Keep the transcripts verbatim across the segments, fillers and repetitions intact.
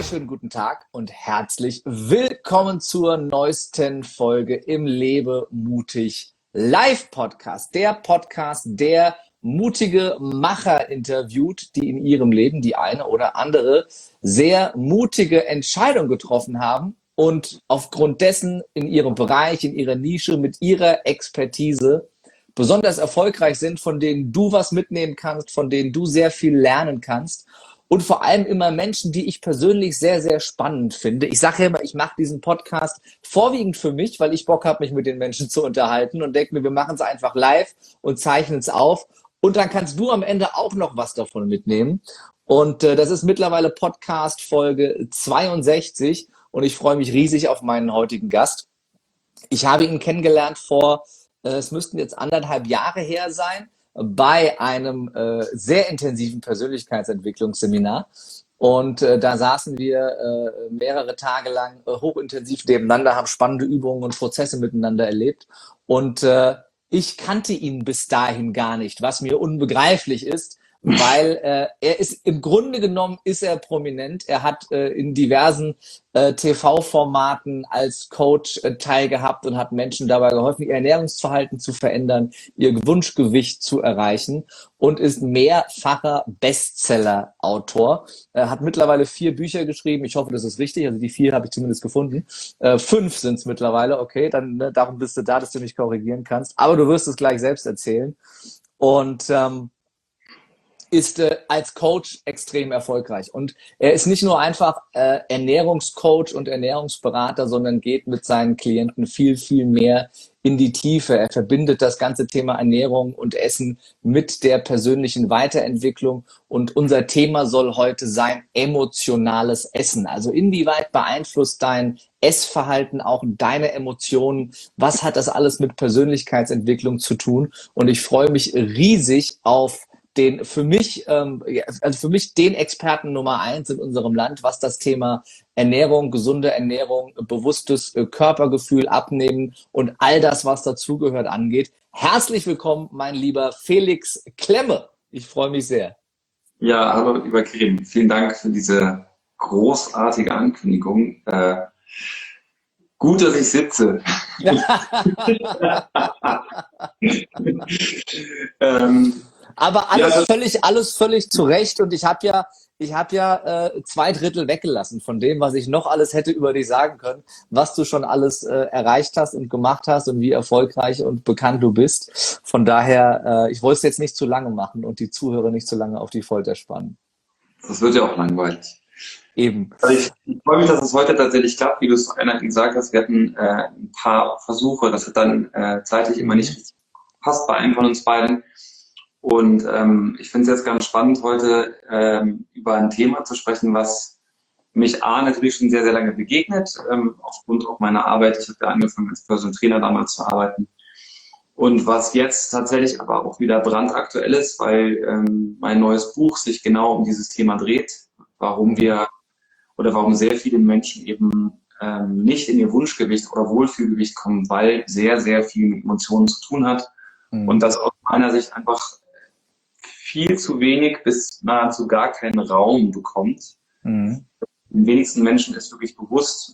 wunderschönen guten Tag und herzlich willkommen zur neuesten Folge im Lebe mutig Live Podcast. Der Podcast, der mutige Macher interviewt, die in ihrem Leben die eine oder andere sehr mutige Entscheidung getroffen haben und aufgrund dessen in ihrem Bereich, in ihrer Nische, mit ihrer Expertise besonders erfolgreich sind, von denen du was mitnehmen kannst, von denen du sehr viel lernen kannst. Und vor allem immer Menschen, die ich persönlich sehr, sehr spannend finde. Ich sage ja immer, ich mache diesen Podcast vorwiegend für mich, weil ich Bock habe, mich mit den Menschen zu unterhalten und denke mir, wir machen es einfach live und zeichnen es auf. Und dann kannst du am Ende auch noch was davon mitnehmen. Und äh, das ist mittlerweile Podcast Folge zweiundsechzig und ich freue mich riesig auf meinen heutigen Gast. Ich habe ihn kennengelernt vor, äh, es müssten jetzt anderthalb Jahre her sein, bei einem äh, sehr intensiven Persönlichkeitsentwicklungsseminar. Und äh, da saßen wir äh, mehrere Tage lang äh, hochintensiv nebeneinander, haben spannende Übungen und Prozesse miteinander erlebt. Und äh, ich kannte ihn bis dahin gar nicht, was mir unbegreiflich ist, weil äh, er ist, im Grunde genommen ist er prominent. Er hat äh, in diversen äh, T V-Formaten als Coach äh, teilgehabt und hat Menschen dabei geholfen, ihr Ernährungsverhalten zu verändern, ihr Wunschgewicht zu erreichen und ist mehrfacher Bestseller-Autor. Er hat mittlerweile vier Bücher geschrieben. Ich hoffe, das ist richtig. Also die vier habe ich zumindest gefunden. Äh, fünf sind es mittlerweile. Okay, dann ne, darum bist du da, dass du mich korrigieren kannst. Aber du wirst es gleich selbst erzählen. Und ähm, ist äh, als Coach extrem erfolgreich. Und er ist nicht nur einfach äh, Ernährungscoach und Ernährungsberater, sondern geht mit seinen Klienten viel, viel mehr in die Tiefe. Er verbindet das ganze Thema Ernährung und Essen mit der persönlichen Weiterentwicklung. Und unser Thema soll heute sein emotionales Essen. Also inwieweit beeinflusst dein Essverhalten auch deine Emotionen? Was hat das alles mit Persönlichkeitsentwicklung zu tun? Und ich freue mich riesig auf den für mich, ähm, also für mich den Experten Nummer eins in unserem Land, was das Thema Ernährung, gesunde Ernährung, bewusstes äh, Körpergefühl, Abnehmen und all das, was dazugehört, angeht. Herzlich willkommen, mein lieber Felix Klemme. Ich freue mich sehr. Ja, hallo, lieber Karim. Vielen Dank für diese großartige Ankündigung. Äh, gut, dass ich sitze. ähm, Aber alles ja, völlig, alles völlig zu Recht. Und ich habe ja, ich habe ja äh, zwei Drittel weggelassen von dem, was ich noch alles hätte über dich sagen können, was du schon alles äh, erreicht hast und gemacht hast und wie erfolgreich und bekannt du bist. Von daher, äh, ich wollte es jetzt nicht zu lange machen und die Zuhörer nicht zu lange auf die Folter spannen. Das wird ja auch langweilig. Eben. Also ich, ich freue mich, dass es heute tatsächlich klappt, wie du es eingangs gesagt hast. Wir hatten äh, ein paar Versuche, das hat dann äh, zeitlich immer nicht gepasst bei einem von uns beiden. Und ähm, ich finde es jetzt ganz spannend, heute ähm, über ein Thema zu sprechen, was mich A, natürlich schon sehr, sehr lange begegnet, ähm, aufgrund auch meiner Arbeit. Ich habe ja angefangen als Personal Trainer damals zu arbeiten. Und was jetzt tatsächlich aber auch wieder brandaktuell ist, weil ähm, mein neues Buch sich genau um dieses Thema dreht, warum wir oder warum sehr viele Menschen eben ähm, nicht in ihr Wunschgewicht oder Wohlfühlgewicht kommen, weil sehr, sehr viel mit Emotionen zu tun hat. Mhm. Und das aus meiner Sicht einfach viel zu wenig bis nahezu gar keinen Raum bekommt. Mhm. Den wenigsten Menschen ist wirklich bewusst,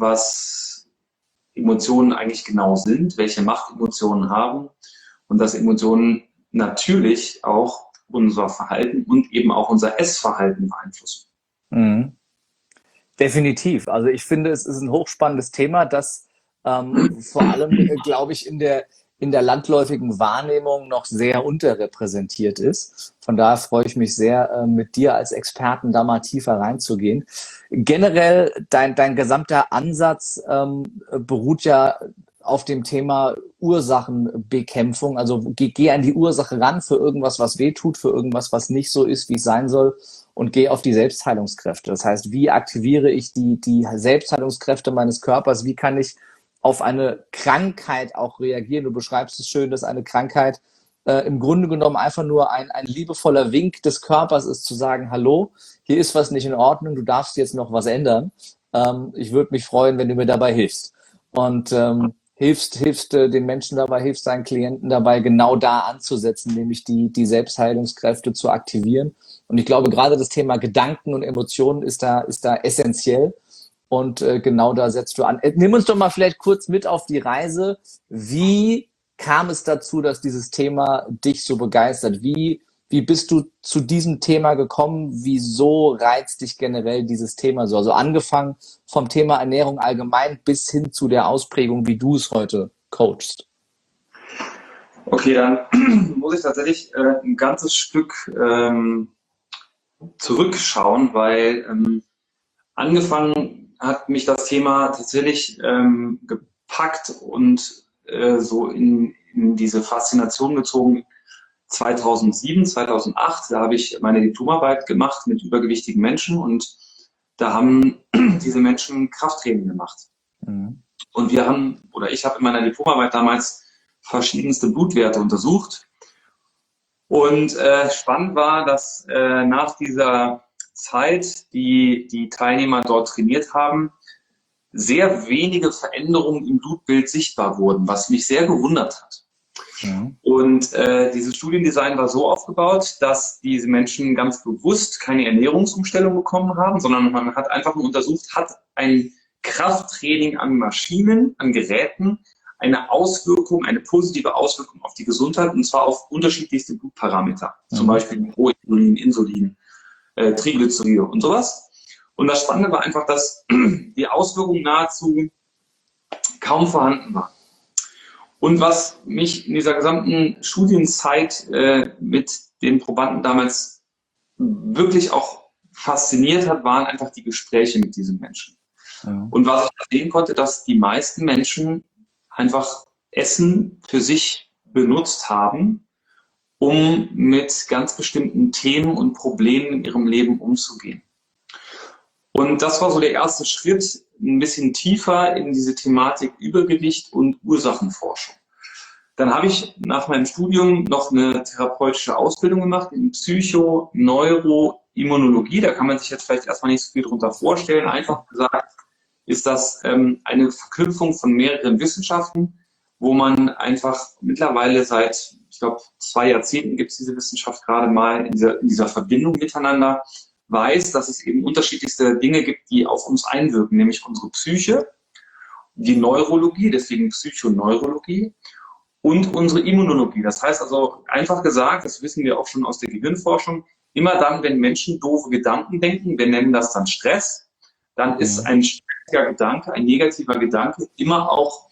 was Emotionen eigentlich genau sind, welche Macht Emotionen haben und dass Emotionen natürlich auch unser Verhalten und eben auch unser Essverhalten beeinflussen. Mhm. Definitiv. Also ich finde, es ist ein hochspannendes Thema, das ähm, vor allem, äh, glaube ich, in der in der landläufigen Wahrnehmung noch sehr unterrepräsentiert ist. Von daher freue ich mich sehr, äh, mit dir als Experten da mal tiefer reinzugehen. Generell, dein, dein gesamter Ansatz ähm, beruht ja auf dem Thema Ursachenbekämpfung. Also geh, geh an die Ursache ran für irgendwas, was weh tut, für irgendwas, was nicht so ist, wie es sein soll, und geh auf die Selbstheilungskräfte. Das heißt, wie aktiviere ich die, die Selbstheilungskräfte meines Körpers? Wie kann ich auf eine Krankheit auch reagieren? Du beschreibst es schön, dass eine Krankheit äh, im Grunde genommen einfach nur ein, ein liebevoller Wink des Körpers ist, zu sagen, hallo, hier ist was nicht in Ordnung, du darfst jetzt noch was ändern. Ähm, ich würde mich freuen, wenn du mir dabei hilfst. Und ähm, hilfst, hilfst äh, den Menschen dabei, hilfst deinen Klienten dabei, genau da anzusetzen, nämlich die, die Selbstheilungskräfte zu aktivieren. Und ich glaube, gerade das Thema Gedanken und Emotionen ist da, ist da essentiell. Und äh, genau da setzt du an. Äh, nimm uns doch mal vielleicht kurz mit auf die Reise. Wie kam es dazu, dass dieses Thema dich so begeistert? Wie, wie bist du zu diesem Thema gekommen? Wieso reizt dich generell dieses Thema so? Also angefangen vom Thema Ernährung allgemein bis hin zu der Ausprägung, wie du es heute coachst. Okay, dann muss ich tatsächlich äh, ein ganzes Stück ähm, zurückschauen, weil ähm, angefangen hat mich das Thema tatsächlich ähm, gepackt und äh, so in, in diese Faszination gezogen. zweitausendsieben, zweitausendacht, da habe ich meine Diplomarbeit gemacht mit übergewichtigen Menschen und da haben diese Menschen Krafttraining gemacht. Mhm. Und wir haben, oder ich habe in meiner Diplomarbeit damals verschiedenste Blutwerte untersucht. Und äh, spannend war, dass äh, nach dieser Zeit, die die Teilnehmer dort trainiert haben, sehr wenige Veränderungen im Blutbild sichtbar wurden, was mich sehr gewundert hat. Mhm. Und äh, dieses Studiendesign war so aufgebaut, dass diese Menschen ganz bewusst keine Ernährungsumstellung bekommen haben, sondern man hat einfach nur untersucht, hat ein Krafttraining an Maschinen, an Geräten eine Auswirkung, eine positive Auswirkung auf die Gesundheit, und zwar auf unterschiedlichste Blutparameter, mhm. zum Beispiel Proinsulin, Insulin, äh, Triglyceride und sowas. Und das Spannende war einfach, dass die Auswirkung nahezu kaum vorhanden war. Und was mich in dieser gesamten Studienzeit äh, mit den Probanden damals wirklich auch fasziniert hat, waren einfach die Gespräche mit diesen Menschen. Ja. Und was ich sehen konnte, dass die meisten Menschen einfach Essen für sich benutzt haben, um mit ganz bestimmten Themen und Problemen in ihrem Leben umzugehen. Und das war so der erste Schritt, ein bisschen tiefer in diese Thematik Übergewicht und Ursachenforschung. Dann habe ich nach meinem Studium noch eine therapeutische Ausbildung gemacht in Psycho-Neuro-Immunologie. Da kann man sich jetzt vielleicht erstmal nicht so viel drunter vorstellen. Einfach gesagt ist das ähm, eine Verknüpfung von mehreren Wissenschaften, wo man einfach mittlerweile seit, ich glaube, zwei Jahrzehnten gibt es diese Wissenschaft gerade mal in dieser, in dieser Verbindung miteinander, weiß, dass es eben unterschiedlichste Dinge gibt, die auf uns einwirken, nämlich unsere Psyche, die Neurologie, deswegen Psychoneurologie, und unsere Immunologie. Das heißt also, einfach gesagt, das wissen wir auch schon aus der Gehirnforschung, immer dann, wenn Menschen doofe Gedanken denken, wir nennen das dann Stress, dann ist ein stressiger Gedanke, ein negativer Gedanke immer auch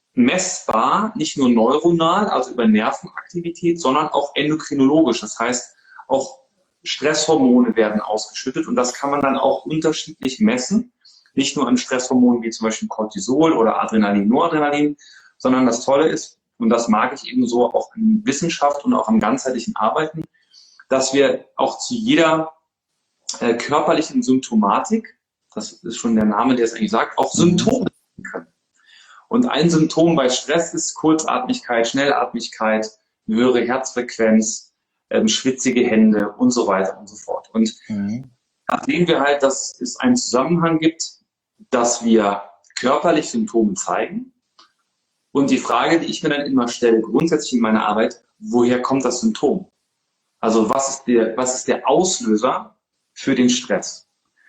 messbar, nicht nur neuronal, also über Nervenaktivität, sondern auch endokrinologisch. Das heißt, auch Stresshormone werden ausgeschüttet und das kann man dann auch unterschiedlich messen. Nicht nur an Stresshormonen wie zum Beispiel Cortisol oder Adrenalin, Noradrenalin, sondern das Tolle ist, und das mag ich eben so auch in Wissenschaft und auch am ganzheitlichen Arbeiten, dass wir auch zu jeder äh, körperlichen Symptomatik, das ist schon der Name, der es eigentlich sagt, auch Symptome finden können. Und ein Symptom bei Stress ist Kurzatmigkeit, Schnellatmigkeit, höhere Herzfrequenz, ähm, schwitzige Hände und so weiter und so fort. Und mhm. da sehen wir halt, dass es einen Zusammenhang gibt, dass wir körperlich Symptome zeigen. Und die Frage, die ich mir dann immer stelle, grundsätzlich in meiner Arbeit, woher kommt das Symptom? Also was ist der, was ist der Auslöser für den Stress?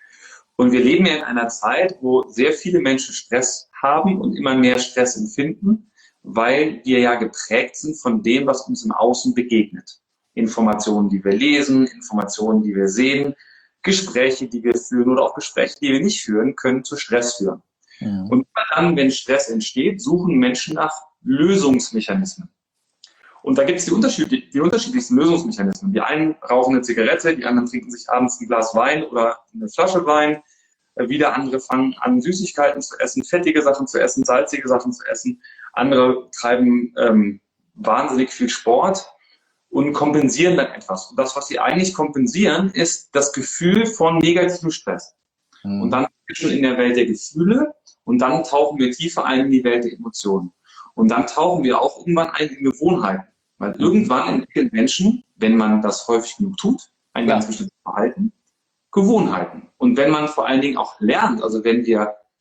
Und wir leben ja in einer Zeit, wo sehr viele Menschen Stress haben und immer mehr Stress empfinden, weil wir ja geprägt sind von dem, was uns im Außen begegnet. Informationen, die wir lesen, Informationen, die wir sehen, Gespräche, die wir führen oder auch Gespräche, die wir nicht führen, können zu Stress führen. Ja. Und dann, wenn Stress entsteht, suchen Menschen nach Lösungsmechanismen. Und da gibt es die, unterschiedlich, die unterschiedlichsten Lösungsmechanismen. Die einen rauchen eine Zigarette, die anderen trinken sich abends ein Glas Wein oder eine Flasche Wein. Wieder andere fangen an, Süßigkeiten zu essen, fettige Sachen zu essen, salzige Sachen zu essen. Andere treiben ähm, wahnsinnig viel Sport und kompensieren dann etwas. Und das, was sie eigentlich kompensieren, ist das Gefühl von negativem Stress. Mhm. Und dann sind wir schon in der Welt der Gefühle und dann tauchen wir tiefer ein in die Welt der Emotionen. Und dann tauchen wir auch irgendwann ein in Gewohnheiten. Weil irgendwann entwickeln Menschen, wenn man das häufig genug tut, ein ganz bestimmtes Verhalten, Gewohnheiten. Und wenn man vor allen Dingen auch lernt, also wenn wir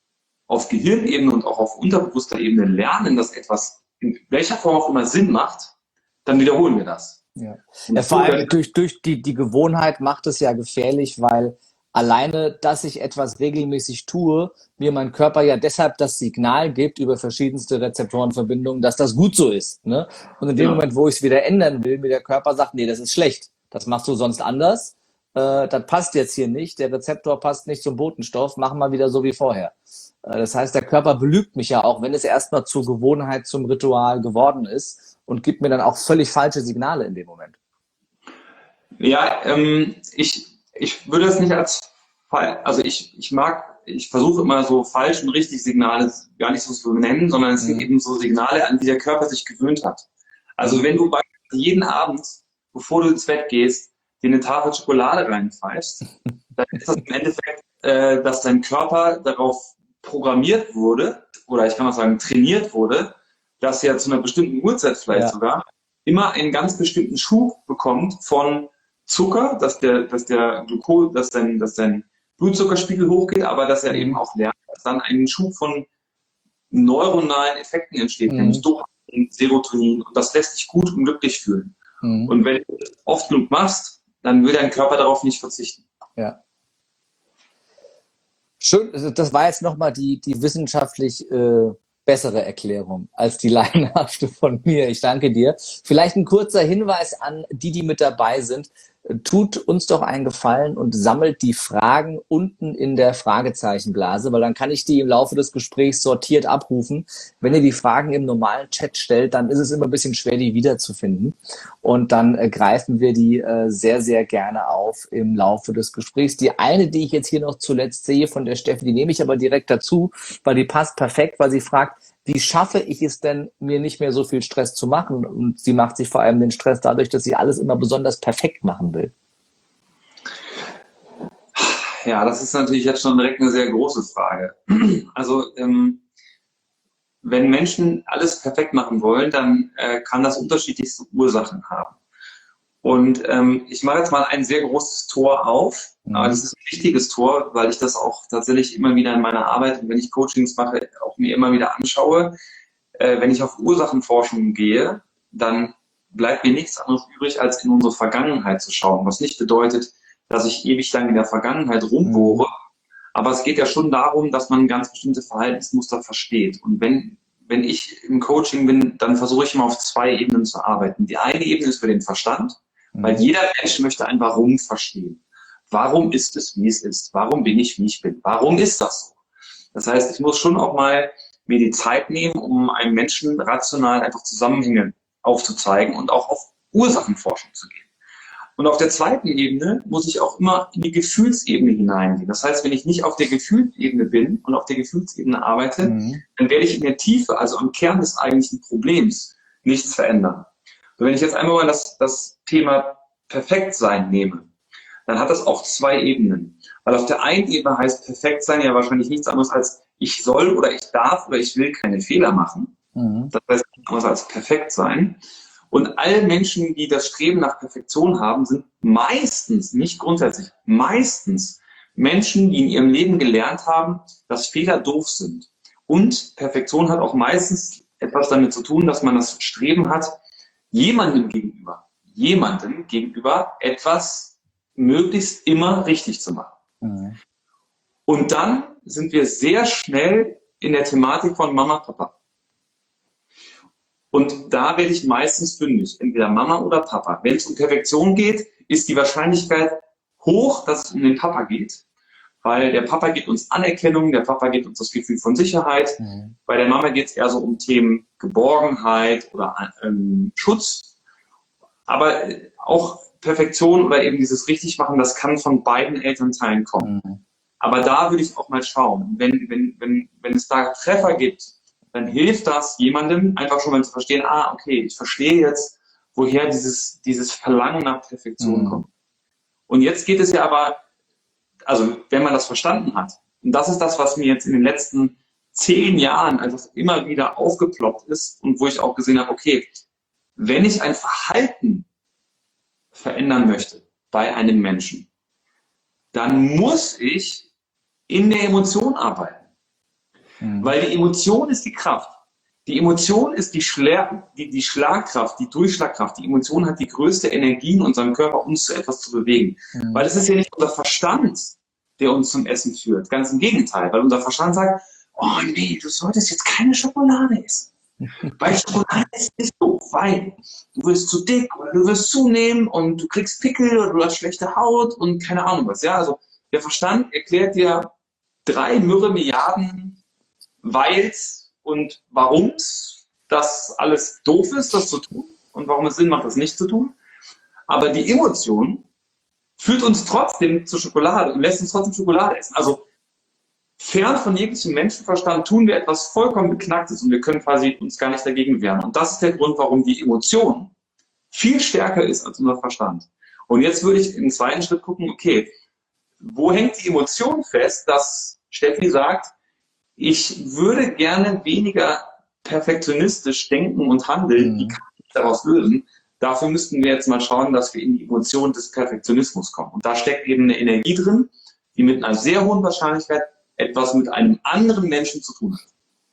auf Gehirnebene und auch auf unterbewusster Ebene lernen, dass etwas in welcher Form auch immer Sinn macht, dann wiederholen wir das. Ja. Ja, vor allem durch, durch die, die Gewohnheit macht es ja gefährlich, weil alleine, dass ich etwas regelmäßig tue, mir mein Körper ja deshalb das Signal gibt über verschiedenste Rezeptorenverbindungen, dass das gut so ist. Ne? Und in dem Ja. Moment, wo ich es wieder ändern will, mir der Körper sagt, nee, das ist schlecht. Das machst du sonst anders. Äh, das passt jetzt hier nicht. Der Rezeptor passt nicht zum Botenstoff. Mach mal wieder so wie vorher. Äh, das heißt, der Körper belügt mich ja auch, wenn es erstmal zur Gewohnheit, zum Ritual geworden ist und gibt mir dann auch völlig falsche Signale in dem Moment. Ja, ähm, ich, ich würde es nicht als Fall, also ich, ich mag, ich versuche immer so falsch und richtig Signale gar nicht so zu nennen, sondern es sind Mhm. eben so Signale, an die der Körper sich gewöhnt hat. Also wenn du beispielsweise jeden Abend, bevor du ins Bett gehst, dir eine Tafel Schokolade reinpfeifst, dann ist das im Endeffekt, äh, dass dein Körper darauf programmiert wurde, oder ich kann auch sagen trainiert wurde, dass er zu einer bestimmten Uhrzeit vielleicht Ja. sogar immer einen ganz bestimmten Schub bekommt von Zucker, dass der, dass der Glucose, dass dein, dass dein Blutzuckerspiegel hochgeht, aber dass er Mhm. eben auch lernt, dass dann ein Schub von neuronalen Effekten entsteht, Mhm. nämlich Dopamin, Serotonin, und das lässt dich gut und glücklich fühlen. Mhm. Und wenn du das oft genug machst, dann will dein Körper darauf nicht verzichten. Ja. Schön, also das war jetzt nochmal die, die wissenschaftlich äh, bessere Erklärung als die laienhafte von mir. Ich danke dir. Vielleicht ein kurzer Hinweis an die, die mit dabei sind. Tut uns doch einen Gefallen und sammelt die Fragen unten in der Fragezeichenblase, weil dann kann ich die im Laufe des Gesprächs sortiert abrufen. Wenn ihr die Fragen im normalen Chat stellt, dann ist es immer ein bisschen schwer, die wiederzufinden. Und dann äh, greifen wir die äh, sehr, sehr gerne auf im Laufe des Gesprächs. Die eine, die ich jetzt hier noch zuletzt sehe von der Steffi, die nehme ich aber direkt dazu, weil die passt perfekt, weil sie fragt, wie schaffe ich es denn, mir nicht mehr so viel Stress zu machen? Und sie macht sich vor allem den Stress dadurch, dass sie alles immer besonders perfekt machen will. Ja, das ist natürlich jetzt schon direkt eine sehr große Frage. Also ähm, wenn Menschen alles perfekt machen wollen, dann äh, kann das unterschiedlichste Ursachen haben. Und ähm, ich mache jetzt mal ein sehr großes Tor auf, Mhm. aber das ist ein wichtiges Tor, weil ich das auch tatsächlich immer wieder in meiner Arbeit und wenn ich Coachings mache, auch mir immer wieder anschaue. Äh, wenn ich auf Ursachenforschung gehe, dann bleibt mir nichts anderes übrig, als in unsere Vergangenheit zu schauen. Was nicht bedeutet, dass ich ewig lang in der Vergangenheit rumbohre, aber es geht ja schon darum, dass man ganz bestimmte Verhaltensmuster versteht. Und wenn, wenn ich im Coaching bin, dann versuche ich immer auf zwei Ebenen zu arbeiten. Die eine Ebene ist für den Verstand, weil jeder Mensch möchte ein Warum verstehen. Warum ist es, wie es ist? Warum bin ich, wie ich bin? Warum ist das so? Das heißt, ich muss schon auch mal mir die Zeit nehmen, um einem Menschen rational einfach Zusammenhänge aufzuzeigen und auch auf Ursachenforschung zu gehen. Und auf der zweiten Ebene muss ich auch immer in die Gefühlsebene hineingehen. Das heißt, wenn ich nicht auf der Gefühlsebene bin und auf der Gefühlsebene arbeite, Mhm. dann werde ich in der Tiefe, also am Kern des eigentlichen Problems, nichts verändern. Und wenn ich jetzt einmal mal das, das Thema Perfektsein nehme, dann hat das auch zwei Ebenen. Weil auf der einen Ebene heißt Perfektsein ja wahrscheinlich nichts anderes als ich soll oder ich darf oder ich will keine Fehler machen. Mhm. Das heißt nichts anderes als perfekt sein. Und alle Menschen, die das Streben nach Perfektion haben, sind meistens, nicht grundsätzlich, meistens Menschen, die in ihrem Leben gelernt haben, dass Fehler doof sind. Und Perfektion hat auch meistens etwas damit zu tun, dass man das Streben hat, jemandem gegenüber, jemandem gegenüber etwas möglichst immer richtig zu machen. Mhm. Und dann sind wir sehr schnell in der Thematik von Mama, Papa. Und da werde ich meistens fündig, entweder Mama oder Papa. Wenn es um Perfektion geht, ist die Wahrscheinlichkeit hoch, dass es um den Papa geht, weil der Papa gibt uns Anerkennung, der Papa gibt uns das Gefühl von Sicherheit. Mhm. Bei der Mama geht es eher so um Themen Geborgenheit oder ähm, Schutz. Aber auch Perfektion oder eben dieses Richtigmachen, das kann von beiden Elternteilen kommen. Mhm. Aber da würde ich auch mal schauen, wenn, wenn, wenn, wenn es da Treffer gibt, dann hilft das jemandem einfach schon mal zu verstehen, ah, okay, ich verstehe jetzt, woher dieses, dieses Verlangen nach Perfektion Mhm. kommt. Und jetzt geht es ja aber, also wenn man das verstanden hat, und das ist das, was mir jetzt in den letzten zehn Jahren einfach immer wieder aufgeploppt ist und wo ich auch gesehen habe, okay, wenn ich ein Verhalten verändern möchte bei einem Menschen, dann muss ich in der Emotion arbeiten. Mhm. Weil die Emotion ist die Kraft. Die Emotion ist die, Schla die, die Schlagkraft, die Durchschlagkraft. Die Emotion hat die größte Energie in unserem Körper, uns zu etwas zu bewegen. Mhm. Weil es ist ja nicht unser Verstand, der uns zum Essen führt. Ganz im Gegenteil. Weil unser Verstand sagt, oh nee, du solltest jetzt keine Schokolade essen. Weil Schokolade ist nicht so, weil du wirst zu dick oder du wirst zunehmen und du kriegst Pickel oder du hast schlechte Haut und keine Ahnung was. Ja, also der Verstand erklärt dir drei Mürre Milliarden Weils und Warums, das alles doof ist, das zu tun und warum es Sinn macht, das nicht zu tun. Aber die Emotion führt uns trotzdem zur Schokolade und lässt uns trotzdem Schokolade essen. Also fern von jeglichem Menschenverstand tun wir etwas vollkommen Beknacktes und wir können quasi uns gar nicht dagegen wehren. Und das ist der Grund, warum die Emotion viel stärker ist als unser Verstand. Und jetzt würde ich im zweiten Schritt gucken, okay, wo hängt die Emotion fest, dass Steffi sagt, ich würde gerne weniger perfektionistisch denken und handeln, wie kann ich daraus lösen? Dafür müssten wir jetzt mal schauen, dass wir in die Emotion des Perfektionismus kommen. Und da steckt eben eine Energie drin, die mit einer sehr hohen Wahrscheinlichkeit etwas mit einem anderen Menschen zu tun hat.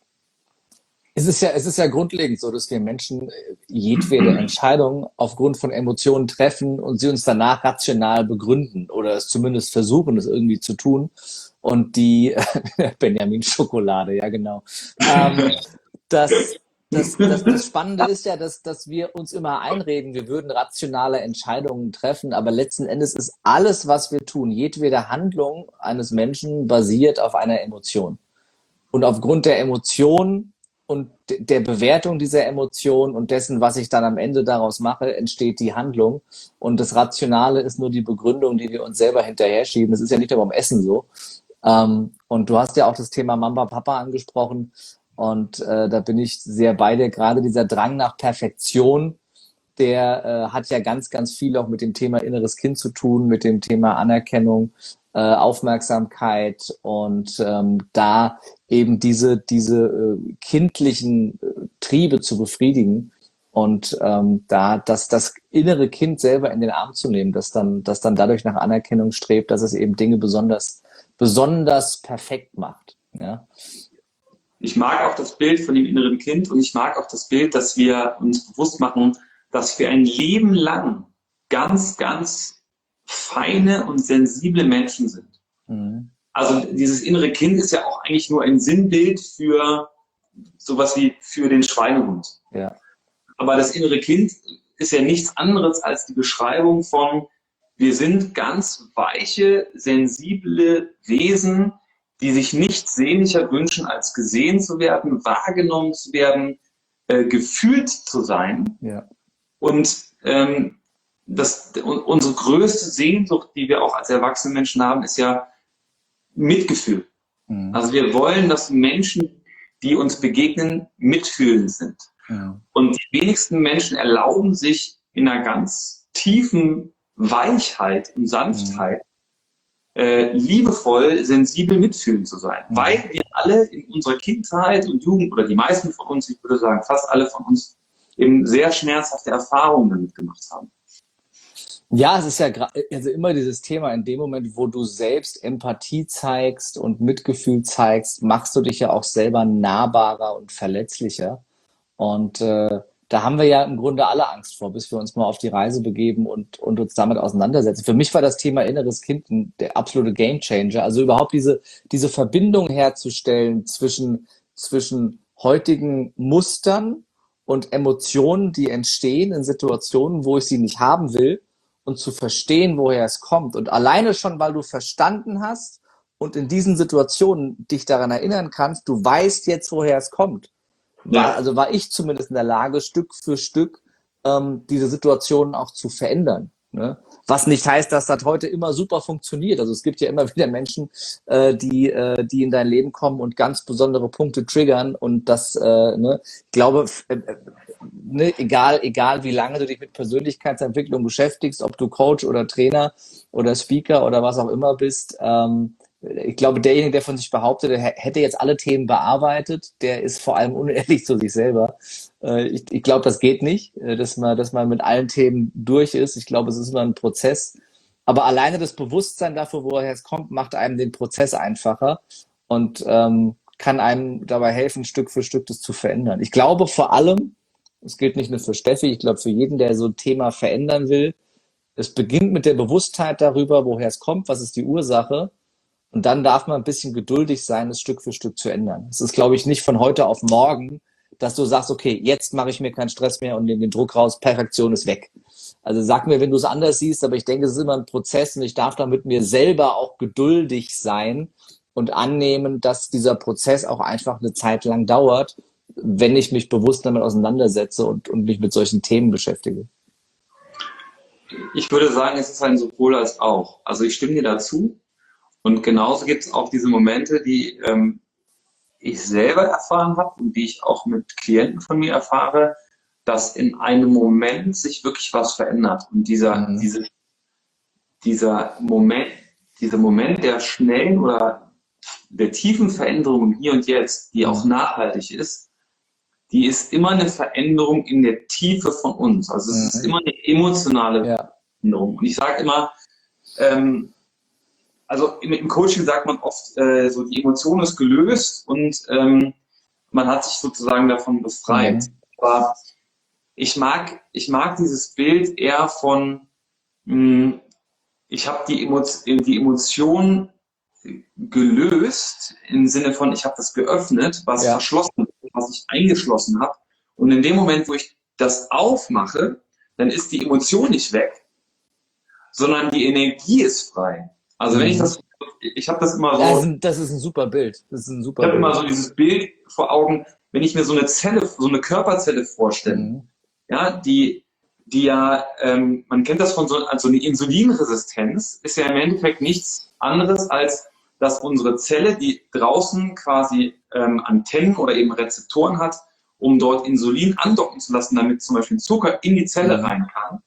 Es ist ja, es ist ja grundlegend so, dass wir Menschen jedwede Entscheidung aufgrund von Emotionen treffen und sie uns danach rational begründen oder es zumindest versuchen, es irgendwie zu tun. Und die Benjamin Schokolade, ja genau. Ähm, das, das, das, das Spannende ist ja, dass, dass wir uns immer einreden, wir würden rationale Entscheidungen treffen, aber letzten Endes ist alles, was wir tun, jedwede Handlung eines Menschen basiert auf einer Emotion. Und aufgrund der Emotion und der Bewertung dieser Emotion und dessen, was ich dann am Ende daraus mache, entsteht die Handlung. Und das Rationale ist nur die Begründung, die wir uns selber hinterher schieben. Das ist ja nicht nur beim Essen so. Ähm, und du hast ja auch das Thema Mama, Papa angesprochen. Und äh, da bin ich sehr bei dir. Gerade dieser Drang nach Perfektion, der äh, hat ja ganz, ganz viel auch mit dem Thema inneres Kind zu tun, mit dem Thema Anerkennung, äh, Aufmerksamkeit und ähm, da eben diese, diese äh, kindlichen äh, Triebe zu befriedigen und ähm, da das, das innere Kind selber in den Arm zu nehmen, das dann, das dann dadurch nach Anerkennung strebt, dass es eben Dinge besonders, besonders perfekt macht. Ja. Ich mag auch das Bild von dem inneren Kind und ich mag auch das Bild, dass wir uns bewusst machen, dass wir ein Leben lang ganz, ganz feine und sensible Menschen sind. Mhm. Also dieses innere Kind ist ja auch eigentlich nur ein Sinnbild für sowas wie für den Schweinehund. Ja. Aber das innere Kind ist ja nichts anderes als die Beschreibung von, wir sind ganz weiche, sensible Wesen, die sich nichts sehnlicher wünschen, als gesehen zu werden, wahrgenommen zu werden, äh, gefühlt zu sein. Ja. Und ähm, das, unsere größte Sehnsucht, die wir auch als erwachsene Menschen haben, ist ja Mitgefühl. Mhm. Also wir wollen, dass Menschen, die uns begegnen, mitfühlend sind. Mhm. Und die wenigsten Menschen erlauben sich in einer ganz tiefen Weichheit und Sanftheit, mhm. äh, liebevoll, sensibel mitfühlend zu sein. Mhm. Weil wir alle in unserer Kindheit und Jugend, oder die meisten von uns, ich würde sagen fast alle von uns, eben sehr schmerzhafte Erfahrungen damit gemacht haben. Ja, es ist ja also immer dieses Thema, in dem Moment, wo du selbst Empathie zeigst und Mitgefühl zeigst, machst du dich ja auch selber nahbarer und verletzlicher. Und äh, da haben wir ja im Grunde alle Angst vor, bis wir uns mal auf die Reise begeben und, und uns damit auseinandersetzen. Für mich war das Thema inneres Kind der absolute Gamechanger. Also überhaupt diese, diese Verbindung herzustellen zwischen, zwischen heutigen Mustern und Emotionen, die entstehen in Situationen, wo ich sie nicht haben will, und zu verstehen, woher es kommt. Und alleine schon, weil du verstanden hast und in diesen Situationen dich daran erinnern kannst, du weißt jetzt, woher es kommt. Ja. War, also war ich zumindest in der Lage, Stück für Stück ähm, diese Situationen auch zu verändern. Ne? Was nicht heißt, dass das heute immer super funktioniert. Also es gibt ja immer wieder Menschen, äh, die, äh, die in dein Leben kommen und ganz besondere Punkte triggern. Und das, äh, ne, ich glaube, äh, ne, egal, egal wie lange du dich mit Persönlichkeitsentwicklung beschäftigst, ob du Coach oder Trainer oder Speaker oder was auch immer bist, ähm, ich glaube, derjenige, der von sich behauptet, der hätte jetzt alle Themen bearbeitet, der ist vor allem unehrlich zu sich selber. Ich, ich glaube, das geht nicht, dass man, dass man mit allen Themen durch ist. Ich glaube, es ist immer ein Prozess. Aber alleine das Bewusstsein dafür, woher es kommt, macht einem den Prozess einfacher. Und ähm, kann einem dabei helfen, Stück für Stück das zu verändern. Ich glaube vor allem, es gilt nicht nur für Steffi, ich glaube für jeden, der so ein Thema verändern will, es beginnt mit der Bewusstheit darüber, woher es kommt, was ist die Ursache. Und dann darf man ein bisschen geduldig sein, es Stück für Stück zu ändern. Es ist, glaube ich, nicht von heute auf morgen, dass du sagst, okay, jetzt mache ich mir keinen Stress mehr und nehme den Druck raus, Perfektion ist weg. Also sag mir, wenn du es anders siehst, aber ich denke, es ist immer ein Prozess und ich darf da mit mir selber auch geduldig sein und annehmen, dass dieser Prozess auch einfach eine Zeit lang dauert, wenn ich mich bewusst damit auseinandersetze und, und mich mit solchen Themen beschäftige. Ich würde sagen, es ist ein sowohl als auch. Also ich stimme dir dazu. Und genauso gibt es auch diese Momente, die ähm, ich selber erfahren habe und die ich auch mit Klienten von mir erfahre, dass in einem Moment sich wirklich was verändert. Und dieser, mhm. diese, dieser Moment, dieser Moment der schnellen oder der tiefen Veränderung hier und jetzt, die auch nachhaltig ist, die ist immer eine Veränderung in der Tiefe von uns. Also es mhm. ist immer eine emotionale ja. Veränderung. Und ich sage immer, ähm, also im, im Coaching sagt man oft, äh, so die Emotion ist gelöst und ähm, man hat sich sozusagen davon befreit. Mhm. Aber ich mag, ich mag dieses Bild eher von, mh, ich habe die, Emo die Emotion gelöst im Sinne von, ich habe das geöffnet, was ja. verschlossen, was ich eingeschlossen habe. Und in dem Moment, wo ich das aufmache, dann ist die Emotion nicht weg, sondern die Energie ist frei. Also mhm. wenn ich das, ich habe das immer so. Das ist, ein, das ist ein super Bild. Das ist ein super ich habe Bild. immer so dieses Bild vor Augen, wenn ich mir so eine Zelle, so eine Körperzelle vorstelle, mhm. ja, die, die ja, ähm, man kennt das von so, also eine Insulinresistenz ist ja im Endeffekt nichts anderes als, dass unsere Zelle, die draußen quasi ähm, Antennen oder eben Rezeptoren hat, um dort Insulin andocken zu lassen, damit zum Beispiel Zucker in die Zelle mhm. rein kann.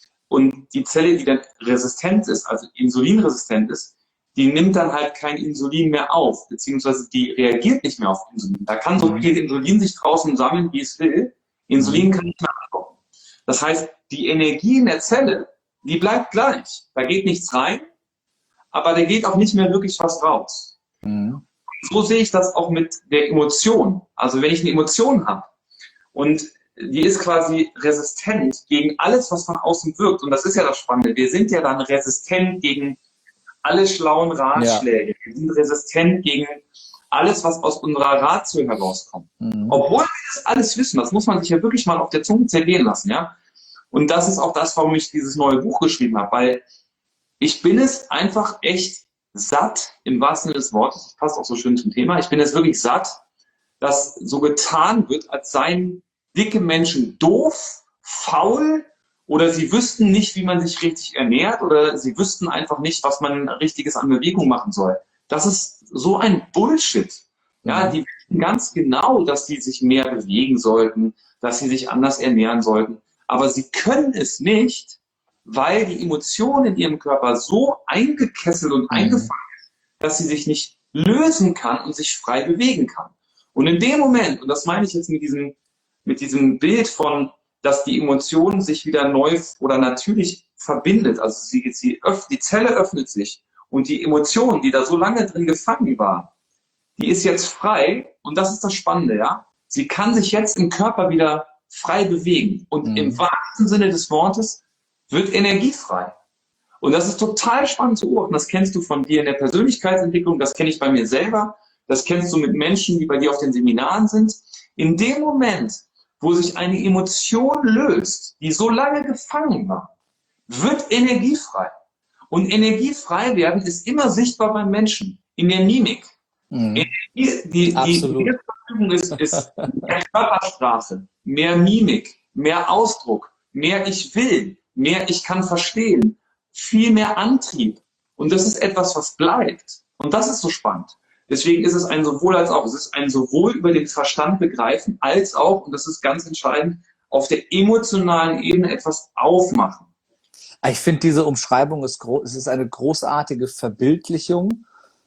Und die Zelle, die dann resistent ist, also insulinresistent ist, die nimmt dann halt kein Insulin mehr auf, beziehungsweise die reagiert nicht mehr auf Insulin. Da kann so viel Insulin sich draußen sammeln, wie es will. Insulin kann nicht mehr andocken. Das heißt, die Energie in der Zelle, die bleibt gleich. Da geht nichts rein, aber da geht auch nicht mehr wirklich was raus. Mhm. So sehe ich das auch mit der Emotion. Also wenn ich eine Emotion habe und die ist quasi resistent gegen alles, was von außen wirkt. Und das ist ja das Spannende. Wir sind ja dann resistent gegen alle schlauen Ratschläge. Ja. Wir sind resistent gegen alles, was aus unserer Ratio herauskommt. Mhm. Obwohl wir das alles wissen, das muss man sich ja wirklich mal auf der Zunge zergehen lassen. Ja? Und das ist auch das, warum ich dieses neue Buch geschrieben habe. Weil ich bin es einfach echt satt, im wahrsten Sinne des Wortes, das passt auch so schön zum Thema, ich bin es wirklich satt, dass so getan wird, als seien dicke Menschen doof, faul oder sie wüssten nicht, wie man sich richtig ernährt oder sie wüssten einfach nicht, was man Richtiges an Bewegung machen soll. Das ist so ein Bullshit. Ja, die wissen ganz genau, dass sie sich mehr bewegen sollten, dass sie sich anders ernähren sollten. Aber sie können es nicht, weil die Emotion in ihrem Körper so eingekesselt und mhm. eingefangen ist, dass sie sich nicht lösen kann und sich frei bewegen kann. Und in dem Moment, und das meine ich jetzt mit diesem mit diesem Bild von, dass die Emotion sich wieder neu oder natürlich verbindet. Also sie, sie öff, die Zelle öffnet sich und die Emotion, die da so lange drin gefangen war, die ist jetzt frei und das ist das Spannende, ja. Sie kann sich jetzt im Körper wieder frei bewegen und mhm. im wahrsten Sinne des Wortes wird Energie frei. Und das ist total spannend zu beobachten. Das kennst du von dir in der Persönlichkeitsentwicklung, das kenne ich bei mir selber, das kennst du mit Menschen, die bei dir auf den Seminaren sind. In dem Moment, wo sich eine Emotion löst, die so lange gefangen war, wird energiefrei. Und energiefrei werden ist immer sichtbar beim Menschen, in der Mimik. Mhm. Energie, die, Absolut. die Verfügung ist, ist mehr Körpersprache, mehr Mimik, mehr Ausdruck, mehr ich will, mehr ich kann verstehen, viel mehr Antrieb. Und das ist etwas, was bleibt. Und das ist so spannend. Deswegen ist es ein sowohl als auch. Es ist ein sowohl über den Verstand begreifen, als auch, und das ist ganz entscheidend, auf der emotionalen Ebene etwas aufmachen. Ich finde, diese Umschreibung ist, es ist eine großartige Verbildlichung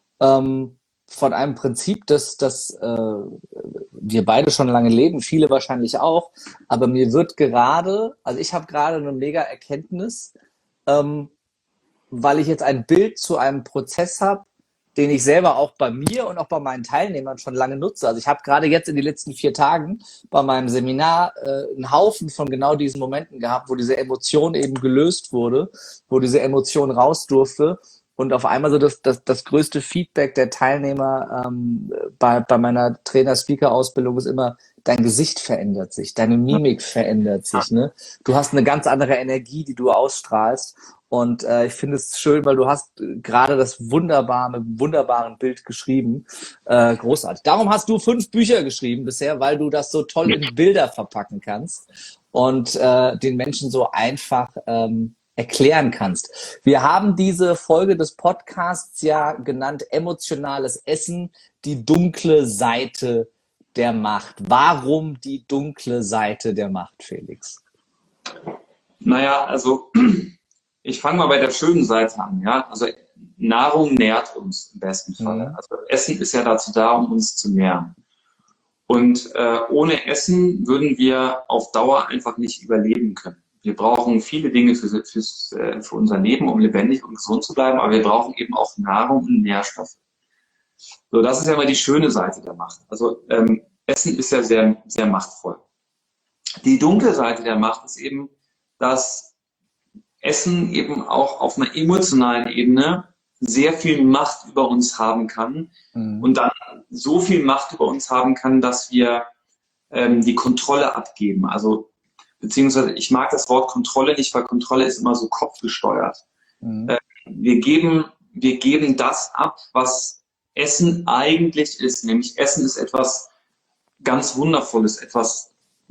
ähm, von einem Prinzip, das, das äh, wir beide schon lange leben, viele wahrscheinlich auch. Aber mir wird gerade, also ich habe gerade eine mega Erkenntnis, ähm, weil ich jetzt ein Bild zu einem Prozess habe, den ich selber auch bei mir und auch bei meinen Teilnehmern schon lange nutze. Also ich habe gerade jetzt in den letzten vier Tagen bei meinem Seminar äh, einen Haufen von genau diesen Momenten gehabt, wo diese Emotion eben gelöst wurde, wo diese Emotion raus durfte. Und auf einmal so das, das, das größte Feedback der Teilnehmer ähm, bei, bei meiner Trainer-Speaker-Ausbildung ist immer, dein Gesicht verändert sich, deine Mimik verändert sich. Ne? Du hast eine ganz andere Energie, die du ausstrahlst. Und äh, ich finde es schön, weil du hast äh, gerade das wunderbar, mit einem wunderbaren Bild geschrieben. Äh, großartig. Darum hast du fünf Bücher geschrieben bisher, weil du das so toll in Bilder verpacken kannst und äh, den Menschen so einfach ähm, erklären kannst. Wir haben diese Folge des Podcasts ja genannt emotionales Essen, die dunkle Seite der Macht. Warum die dunkle Seite der Macht, Felix? Naja, also ich fange mal bei der schönen Seite an. Ja? Also Nahrung nährt uns im besten Fall. Mhm. Also Essen ist ja dazu da, um uns zu nähren. Und äh, ohne Essen würden wir auf Dauer einfach nicht überleben können. Wir brauchen viele Dinge für, fürs, äh, für unser Leben, um lebendig und gesund zu bleiben, aber wir brauchen eben auch Nahrung und Nährstoffe. So, das ist ja mal die schöne Seite der Macht. Also ähm, Essen ist ja sehr, sehr machtvoll. Die dunkle Seite der Macht ist eben, dass Essen eben auch auf einer emotionalen Ebene sehr viel Macht über uns haben kann mhm. und dann so viel Macht über uns haben kann, dass wir ähm, die Kontrolle abgeben. Also beziehungsweise ich mag das Wort Kontrolle nicht, weil Kontrolle ist immer so kopfgesteuert. Mhm. Äh, wir geben, wir geben das ab, was Essen eigentlich ist. Nämlich Essen ist etwas ganz Wundervolles, etwas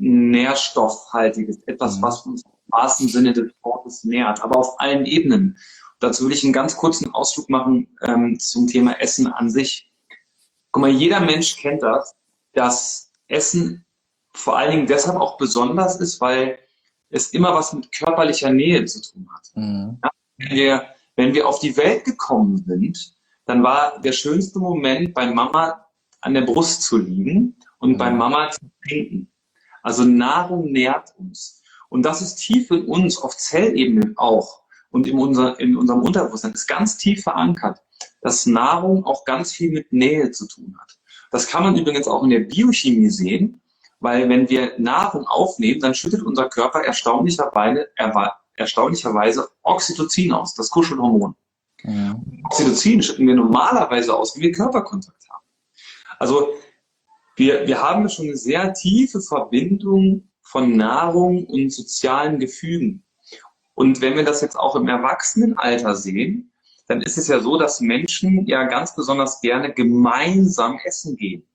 Nährstoffhaltiges, etwas, mhm. was uns im wahrsten Sinne des Wortes nährt, aber auf allen Ebenen. Dazu will ich einen ganz kurzen Ausflug machen ähm, zum Thema Essen an sich. Guck mal, jeder Mensch kennt das, dass Essen vor allen Dingen deshalb auch besonders ist, weil es immer was mit körperlicher Nähe zu tun hat. Mhm. Ja, wenn wir, wenn wir auf die Welt gekommen sind, dann war der schönste Moment, bei Mama an der Brust zu liegen und mhm. bei Mama zu trinken. Also Nahrung nährt uns. Und das ist tief in uns, auf Zellebene auch und in, unser, in unserem Unterbewusstsein ist ganz tief verankert, dass Nahrung auch ganz viel mit Nähe zu tun hat. Das kann man übrigens auch in der Biochemie sehen, weil wenn wir Nahrung aufnehmen, dann schüttet unser Körper erstaunlicherweise, erstaunlicherweise Oxytocin aus, das Kuschelhormon. Ja. Oxytocin schütten wir normalerweise aus, wenn wir Körperkontakt haben. Also wir, wir haben schon eine sehr tiefe Verbindung von Nahrung und sozialen Gefügen. Und wenn wir das jetzt auch im Erwachsenenalter sehen, dann ist es ja so, dass Menschen ja ganz besonders gerne gemeinsam essen gehen.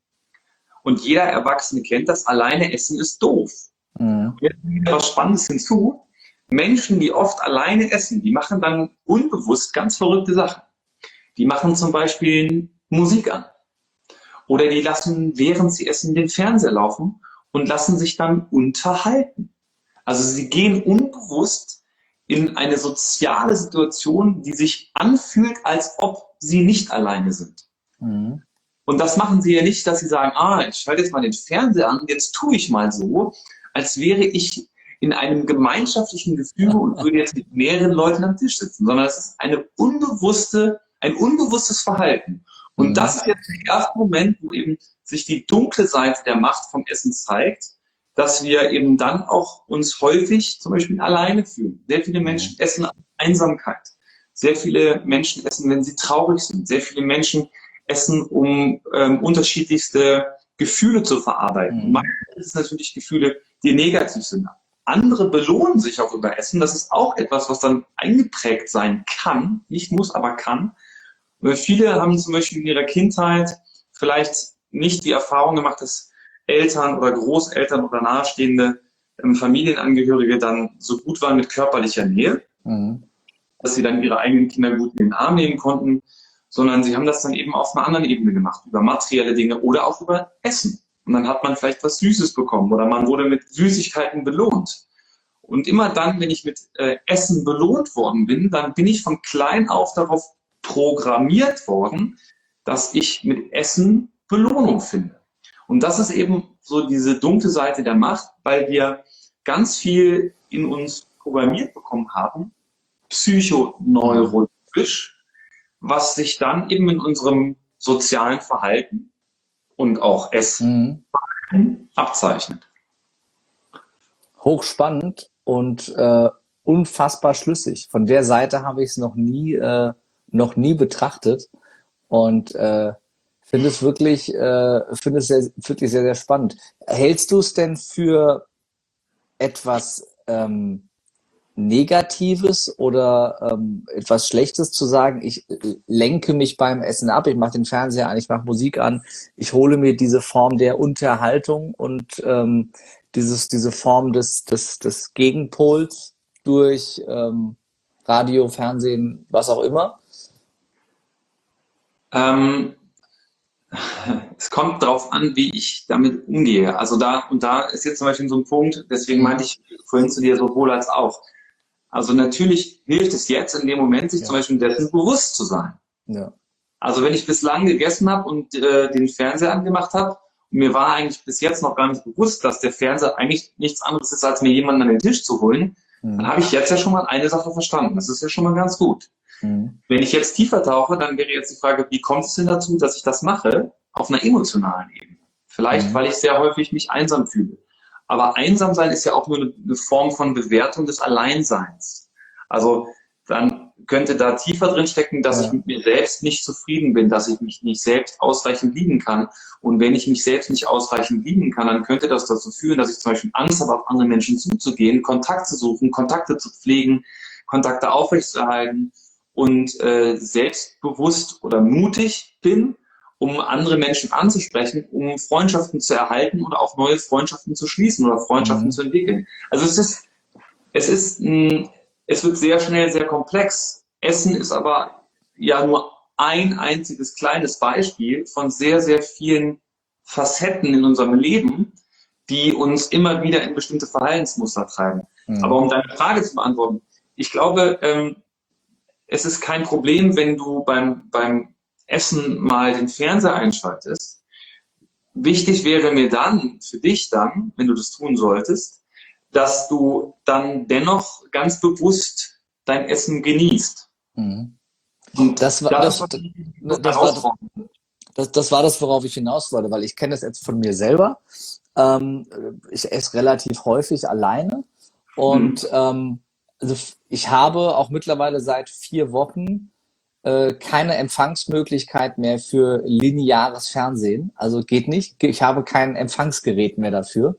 Und jeder Erwachsene kennt das, alleine essen ist doof. Mhm. Jetzt kommt was Spannendes hinzu. Menschen, die oft alleine essen, die machen dann unbewusst ganz verrückte Sachen. Die machen zum Beispiel Musik an. Oder die lassen, während sie essen, den Fernseher laufen und lassen sich dann unterhalten. Also sie gehen unbewusst in eine soziale Situation, die sich anfühlt, als ob sie nicht alleine sind. Mhm. Und das machen sie ja nicht, dass sie sagen, ah, ich schalte jetzt mal den Fernseher an und jetzt tue ich mal so, als wäre ich in einem gemeinschaftlichen Gefüge und würde jetzt mit mehreren Leuten am Tisch sitzen, sondern es ist eine unbewusste, ein unbewusstes Verhalten. Und mhm. das ist jetzt der erste Moment, wo eben sich die dunkle Seite der Macht vom Essen zeigt, dass wir eben dann auch uns häufig zum Beispiel alleine fühlen. Sehr viele Menschen mhm. essen Einsamkeit. Sehr viele Menschen essen, wenn sie traurig sind. Sehr viele Menschen essen, um ähm, unterschiedlichste Gefühle zu verarbeiten. Mhm. Manchmal sind es natürlich Gefühle, die negativ sind. Andere belohnen sich auch über Essen. Das ist auch etwas, was dann eingeprägt sein kann. Nicht muss, aber kann. Weil viele haben zum Beispiel in ihrer Kindheit vielleicht nicht die Erfahrung gemacht, dass Eltern oder Großeltern oder nahestehende ähm, Familienangehörige dann so gut waren mit körperlicher Nähe, mhm. dass sie dann ihre eigenen Kinder gut in den Arm nehmen konnten, sondern sie haben das dann eben auf einer anderen Ebene gemacht, über materielle Dinge oder auch über Essen. Und dann hat man vielleicht was Süßes bekommen oder man wurde mit Süßigkeiten belohnt. Und immer dann, wenn ich mit äh, Essen belohnt worden bin, dann bin ich von klein auf darauf programmiert worden, dass ich mit Essen Belohnung finde. Und das ist eben so diese dunkle Seite der Macht, weil wir ganz viel in uns programmiert bekommen haben, psychoneurologisch, was sich dann eben in unserem sozialen Verhalten und auch Essverhalten mhm. abzeichnet. Hochspannend und äh, unfassbar schlüssig. Von der Seite habe ich es noch nie, äh, noch nie betrachtet und äh, finde es wirklich, äh, finde es sehr, wirklich sehr, sehr spannend. Hältst du es denn für etwas ähm, Negatives oder ähm, etwas Schlechtes zu sagen, ich lenke mich beim Essen ab, ich mache den Fernseher an, ich mache Musik an, ich hole mir diese Form der Unterhaltung und ähm, dieses, diese Form des, des, des Gegenpols durch ähm, Radio, Fernsehen, was auch immer? Ähm, es kommt darauf an, wie ich damit umgehe. Also da, und da ist jetzt zum Beispiel so ein Punkt, deswegen meinte ich vorhin zu dir sowohl als auch. Also natürlich hilft es jetzt in dem Moment, sich ja. zum Beispiel dessen bewusst zu sein. Ja. Also wenn ich bislang gegessen habe und äh, den Fernseher angemacht habe, und mir war eigentlich bis jetzt noch gar nicht bewusst, dass der Fernseher eigentlich nichts anderes ist, als mir jemanden an den Tisch zu holen, mhm. dann habe ich jetzt ja schon mal eine Sache verstanden. Das ist ja schon mal ganz gut. Mhm. Wenn ich jetzt tiefer tauche, dann wäre jetzt die Frage, wie kommt es denn dazu, dass ich das mache auf einer emotionalen Ebene? Vielleicht, mhm. weil ich sehr häufig mich einsam fühle. Aber einsam sein ist ja auch nur eine Form von Bewertung des Alleinseins. Also dann könnte da tiefer drin stecken, dass ja. ich mit mir selbst nicht zufrieden bin, dass ich mich nicht selbst ausreichend lieben kann. Und wenn ich mich selbst nicht ausreichend lieben kann, dann könnte das dazu führen, dass ich zum Beispiel Angst habe, auf andere Menschen zuzugehen, Kontakt zu suchen, Kontakte zu pflegen, Kontakte aufrechtzuerhalten und äh, selbstbewusst oder mutig bin, um andere Menschen anzusprechen, um Freundschaften zu erhalten oder auch neue Freundschaften zu schließen oder Freundschaften mhm. zu entwickeln. Also es ist, es ist, mh, es wird sehr schnell sehr komplex. Essen ist aber ja nur ein einziges kleines Beispiel von sehr, sehr vielen Facetten in unserem Leben, die uns immer wieder in bestimmte Verhaltensmuster treiben. Mhm. Aber um deine Frage zu beantworten, ich glaube, ähm, es ist kein Problem, wenn du beim, beim Essen mal den Fernseher einschaltest. Wichtig wäre mir dann, für dich dann, wenn du das tun solltest, dass du dann dennoch ganz bewusst dein Essen genießt. Mhm. Und das war das, das, das, das, war, das, das war das, worauf ich hinaus wollte, weil ich kenne das jetzt von mir selber. Ähm, ich esse relativ häufig alleine und mhm. ähm, also ich habe auch mittlerweile seit vier Wochen äh, keine Empfangsmöglichkeit mehr für lineares Fernsehen. Also geht nicht. Ich habe kein Empfangsgerät mehr dafür,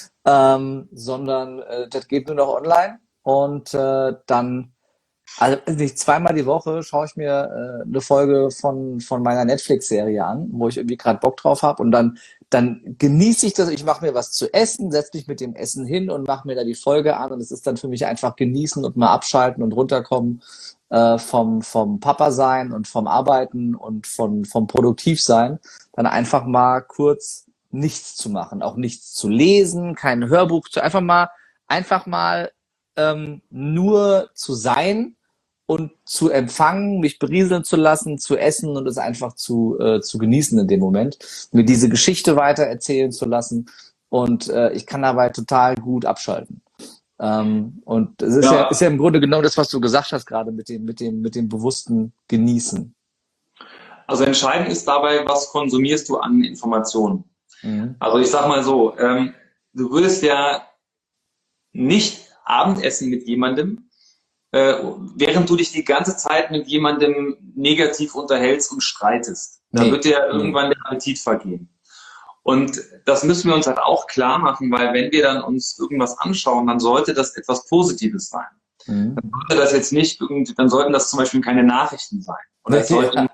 ähm, sondern äh, das geht nur noch online. Und äh, dann, also nicht zweimal die Woche schaue ich mir äh, eine Folge von von meiner Netflix-Serie an, wo ich irgendwie gerade Bock drauf habe. Und dann dann genieße ich das. Ich mache mir was zu essen, setze mich mit dem Essen hin und mache mir da die Folge an. Und es ist dann für mich einfach genießen und mal abschalten und runterkommen äh, vom vom Papa sein und vom Arbeiten und von vom Produktivsein. Dann einfach mal kurz nichts zu machen, auch nichts zu lesen, kein Hörbuch zu, einfach mal einfach mal ähm, nur zu sein und zu empfangen, mich berieseln zu lassen, zu essen und es einfach zu äh, zu genießen in dem Moment, mir diese Geschichte weiter erzählen zu lassen und äh, ich kann dabei total gut abschalten. Ähm, und es ist ja. ja ist ja im Grunde genau das, was du gesagt hast gerade mit dem mit dem mit dem bewussten Genießen. Also entscheidend ist dabei, was konsumierst du an Informationen. Mhm. Also ich sag mal so, ähm, du würdest ja nicht Abendessen mit jemandem, äh, während du dich die ganze Zeit mit jemandem negativ unterhältst und streitest. Da nee. wird dir irgendwann der Appetit vergehen. Und das müssen wir uns halt auch klar machen, weil wenn wir dann uns irgendwas anschauen, dann sollte das etwas Positives sein. Mhm. Dann sollte das jetzt nicht irgendwie, dann sollten das zum Beispiel keine Nachrichten sein. Oder es sollten,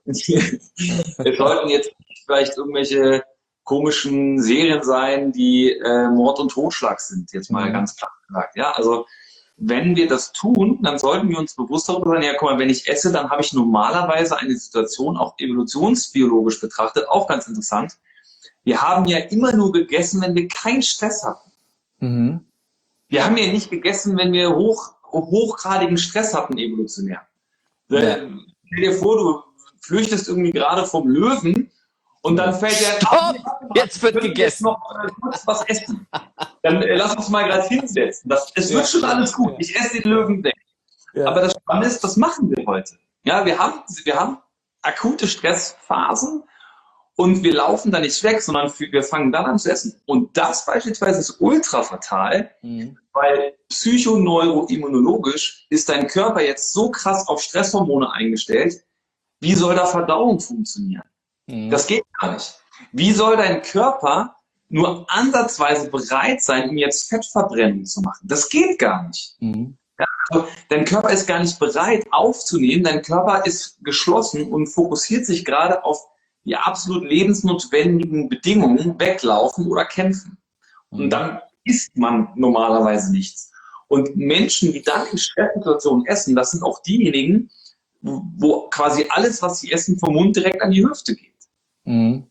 es sollten jetzt vielleicht irgendwelche komischen Serien sein, die äh, Mord und Totschlag sind, jetzt mal mhm. ganz klar gesagt. Ja, also wenn wir das tun, dann sollten wir uns bewusst darüber sein, ja, guck mal, wenn ich esse, dann habe ich normalerweise eine Situation, auch evolutionsbiologisch betrachtet, auch ganz interessant. Wir haben ja immer nur gegessen, wenn wir keinen Stress hatten. Mhm. Wir haben ja nicht gegessen, wenn wir hoch, hochgradigen Stress hatten, evolutionär. Ja. Stell dir vor, du flüchtest irgendwie gerade vom Löwen und dann fällt der Stopp! Jetzt wird gegessen. Noch kurz was essen. Dann äh, lass uns mal gerade hinsetzen. Das, es wird ja. schon alles gut. Ich esse den Löwen weg. Ja. Aber das Spannende ist, das machen wir heute. Ja, wir haben, wir haben akute Stressphasen und wir laufen da nicht weg, sondern wir fangen dann an zu essen. Und das beispielsweise ist ultra fatal, mhm. weil psychoneuroimmunologisch ist dein Körper jetzt so krass auf Stresshormone eingestellt, wie soll da Verdauung funktionieren? Mhm. Das geht gar nicht. Wie soll dein Körper nur ansatzweise bereit sein, um jetzt Fettverbrennung zu machen? Das geht gar nicht. Mhm. Ja, also dein Körper ist gar nicht bereit aufzunehmen. Dein Körper ist geschlossen und fokussiert sich gerade auf die absolut lebensnotwendigen Bedingungen, weglaufen oder kämpfen. Mhm. Und dann isst man normalerweise nichts. Und Menschen, die dann in Stresssituationen essen, das sind auch diejenigen, wo quasi alles, was sie essen, vom Mund direkt an die Hüfte geht. Mhm.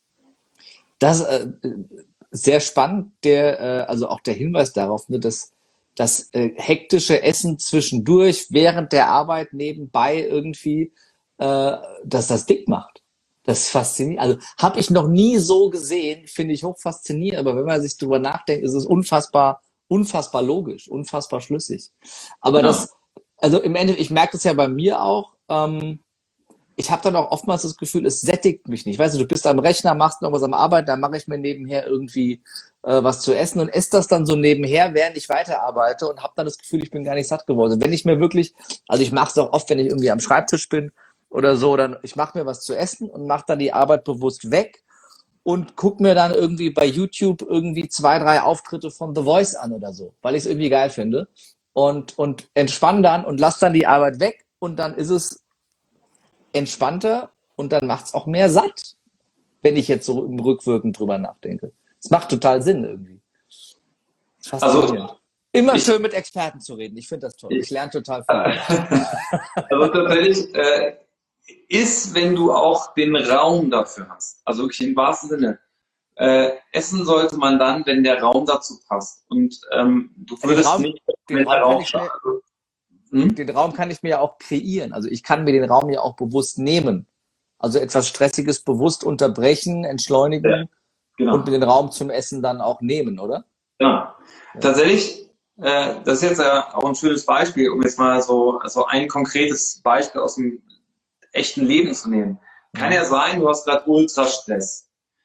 Das äh, sehr spannend, der, äh, also auch der Hinweis darauf, ne, dass das äh, hektische Essen zwischendurch, während der Arbeit, nebenbei irgendwie, äh, dass das dick macht. Das ist faszinierend. Also habe ich noch nie so gesehen, finde ich hoch faszinierend, aber wenn man sich drüber nachdenkt, ist es unfassbar, unfassbar logisch, unfassbar schlüssig. Aber ja. das, also im Endeffekt, ich merke das ja bei mir auch, ähm, ich habe dann auch oftmals das Gefühl, es sättigt mich nicht. Weißt du, du bist am Rechner, machst noch was am Arbeiten, dann mache ich mir nebenher irgendwie äh, was zu essen und esse das dann so nebenher, während ich weiterarbeite und habe dann das Gefühl, ich bin gar nicht satt geworden. Wenn ich mir wirklich, also ich mache es auch oft, wenn ich irgendwie am Schreibtisch bin oder so, dann ich mache mir was zu essen und mache dann die Arbeit bewusst weg und gucke mir dann irgendwie bei YouTube irgendwie zwei, drei Auftritte von The Voice an oder so, weil ich es irgendwie geil finde und, und entspanne dann und lasse dann die Arbeit weg und dann ist es entspannter und dann macht es auch mehr satt, wenn ich jetzt so im Rückwirken drüber nachdenke. Es macht total Sinn irgendwie. Faszinierend. Also, immer ich, schön mit Experten zu reden. Ich finde das toll. Ich, ich lerne total viel. Also tatsächlich äh, ist, wenn du auch den Raum dafür hast. Also wirklich im wahrsten Sinne. Äh, essen sollte man dann, wenn der Raum dazu passt. Und ähm, du würdest den Raum, nicht, den wenn Raum der Raum kann ich mir, also, hm? Den Raum kann ich mir ja auch kreieren. Also ich kann mir den Raum ja auch bewusst nehmen. Also etwas Stressiges bewusst unterbrechen, entschleunigen ja, genau. und mir den Raum zum Essen dann auch nehmen, oder? Ja, ja. Tatsächlich, äh, das ist jetzt ja auch ein schönes Beispiel, um jetzt mal so, so ein konkretes Beispiel aus dem echten Leben zu nehmen. Kann ja sein, du hast gerade Ultrastress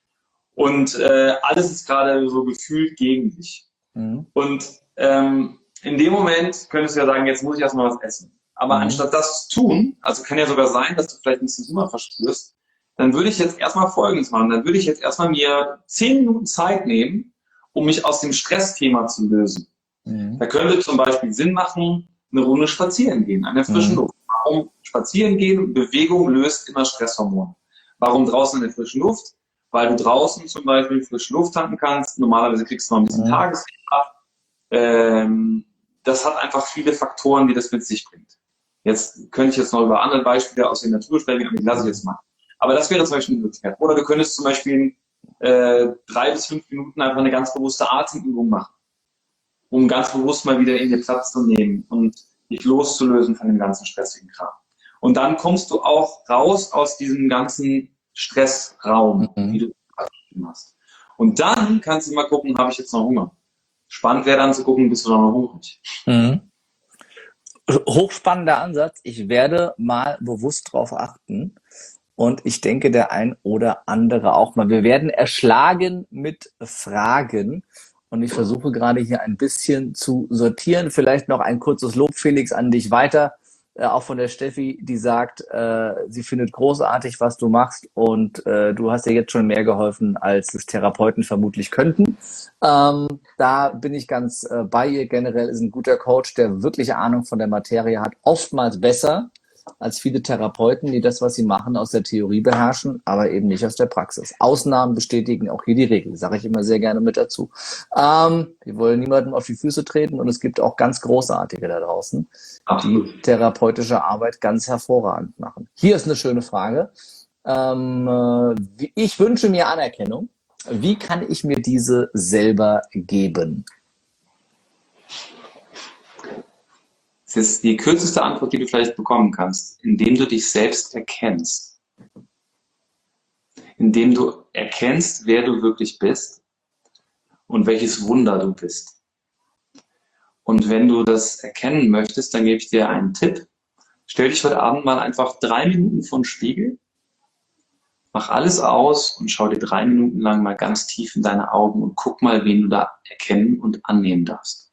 und äh, alles ist gerade so gefühlt gegen dich. Mhm. Und ähm, in dem Moment könntest du ja sagen, jetzt muss ich erstmal was essen. Aber mhm. anstatt das zu tun, also kann ja sogar sein, dass du vielleicht ein bisschen Hunger verspürst, dann würde ich jetzt erstmal Folgendes machen. Dann würde ich jetzt erstmal mir zehn Minuten Zeit nehmen, um mich aus dem Stressthema zu lösen. Mhm. Da könnte zum Beispiel Sinn machen, eine Runde spazieren gehen, an der frischen mhm. Luft. Warum spazieren gehen? Bewegung löst immer Stresshormone. Warum draußen in der frischen Luft? Weil du draußen zum Beispiel frische Luft tanken kannst. Normalerweise kriegst du noch ein bisschen mhm. Tageslicht ab. Ähm, das hat einfach viele Faktoren, die das mit sich bringt. Jetzt könnte ich jetzt noch über andere Beispiele aus der Natur sprechen, aber die lasse ich jetzt mal. Aber das wäre zum Beispiel eine Möglichkeit. Oder du könntest zum Beispiel äh, drei bis fünf Minuten einfach eine ganz bewusste Atemübung machen, um ganz bewusst mal wieder in dir Platz zu nehmen und dich loszulösen von dem ganzen stressigen Kram. Und dann kommst du auch raus aus diesem ganzen Stressraum, mhm. wie du beschrieben hast. Und dann kannst du mal gucken, habe ich jetzt noch Hunger? Spannend wäre dann zu gucken, bist du noch hungrig? Mhm. Hochspannender Ansatz. Ich werde mal bewusst drauf achten. Und ich denke, der ein oder andere auch mal. Wir werden erschlagen mit Fragen. Und ich versuche gerade hier ein bisschen zu sortieren. Vielleicht noch ein kurzes Lob, Felix, an dich weiter. Äh, auch von der Steffi, die sagt, äh, sie findet großartig, was du machst. Und äh, du hast dir jetzt schon mehr geholfen, als es Therapeuten vermutlich könnten. Ähm, da bin ich ganz äh, bei ihr. Generell ist ein guter Coach, der wirklich Ahnung von der Materie hat. Oftmals besser als viele Therapeuten, die das, was sie machen, aus der Theorie beherrschen, aber eben nicht aus der Praxis. Ausnahmen bestätigen auch hier die Regel, sage ich immer sehr gerne mit dazu. Ähm, wir wollen niemandem auf die Füße treten und es gibt auch ganz Großartige da draußen, Absolut. die therapeutische Arbeit ganz hervorragend machen. Hier ist eine schöne Frage. Ähm, ich wünsche mir Anerkennung. Wie kann ich mir diese selber geben? Das ist die kürzeste Antwort, die du vielleicht bekommen kannst, indem du dich selbst erkennst. Indem du erkennst, wer du wirklich bist und welches Wunder du bist. Und wenn du das erkennen möchtest, dann gebe ich dir einen Tipp. Stell dich heute Abend mal einfach drei Minuten vor den Spiegel, mach alles aus und schau dir drei Minuten lang mal ganz tief in deine Augen und guck mal, wen du da erkennen und annehmen darfst.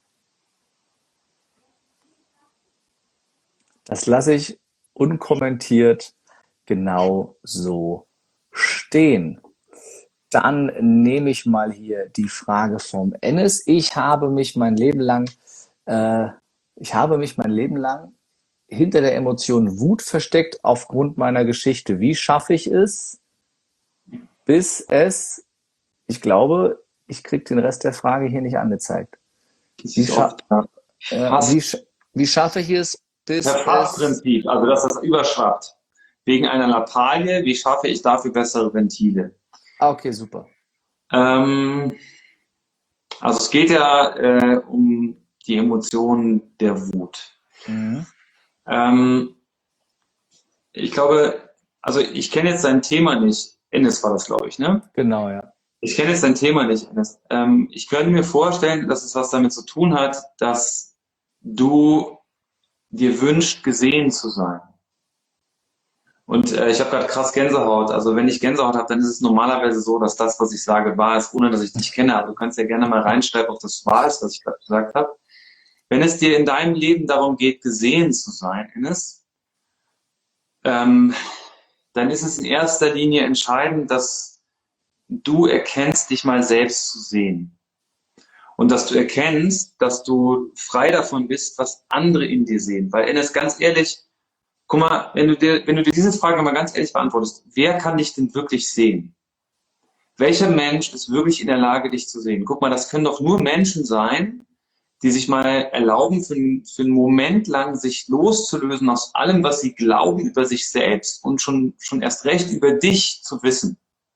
Das lasse ich unkommentiert genau so stehen. Dann nehme ich mal hier die Frage vom Ennis. Ich habe mich mein Leben lang, äh, ich habe mich mein Leben lang hinter der Emotion Wut versteckt aufgrund meiner Geschichte. Wie schaffe ich es, bis es, ich glaube, ich kriege den Rest der Frage hier nicht angezeigt. Wie, scha äh, wie, wie schaffe ich es, bis das Fass-Prinzip, also dass das überschwappt. Wegen einer Lappalie, wie schaffe ich dafür bessere Ventile? Ah, okay, super. Ähm, also es geht ja äh, um die Emotionen der Wut. Mhm. Ähm, ich glaube, also ich kenne jetzt dein Thema nicht. Ennis war das, glaube ich, ne? Genau, ja. Ich kenne jetzt dein Thema nicht, Ennis. Ähm, ich könnte mir vorstellen, dass es was damit zu tun hat, dass du dir wünscht, gesehen zu sein. Und äh, ich habe gerade krass Gänsehaut. Also wenn ich Gänsehaut habe, dann ist es normalerweise so, dass das, was ich sage, wahr ist, ohne dass ich dich kenne. Also du kannst ja gerne mal reinschreiben, ob das wahr ist, was ich gerade gesagt habe. Wenn es dir in deinem Leben darum geht, gesehen zu sein, Ennis, ähm, dann ist es in erster Linie entscheidend, dass du erkennst, dich mal selbst zu sehen. Und dass du erkennst, dass du frei davon bist, was andere in dir sehen. Weil, Ennis, ganz ehrlich, guck mal, wenn du dir, wenn du dir diese Frage mal ganz ehrlich beantwortest, wer kann dich denn wirklich sehen? Welcher Mensch ist wirklich in der Lage, dich zu sehen? Guck mal, das können doch nur Menschen sein, die sich mal erlauben, für, für einen Moment lang sich loszulösen aus allem, was sie glauben über sich selbst und schon, schon erst recht über dich zu wissen.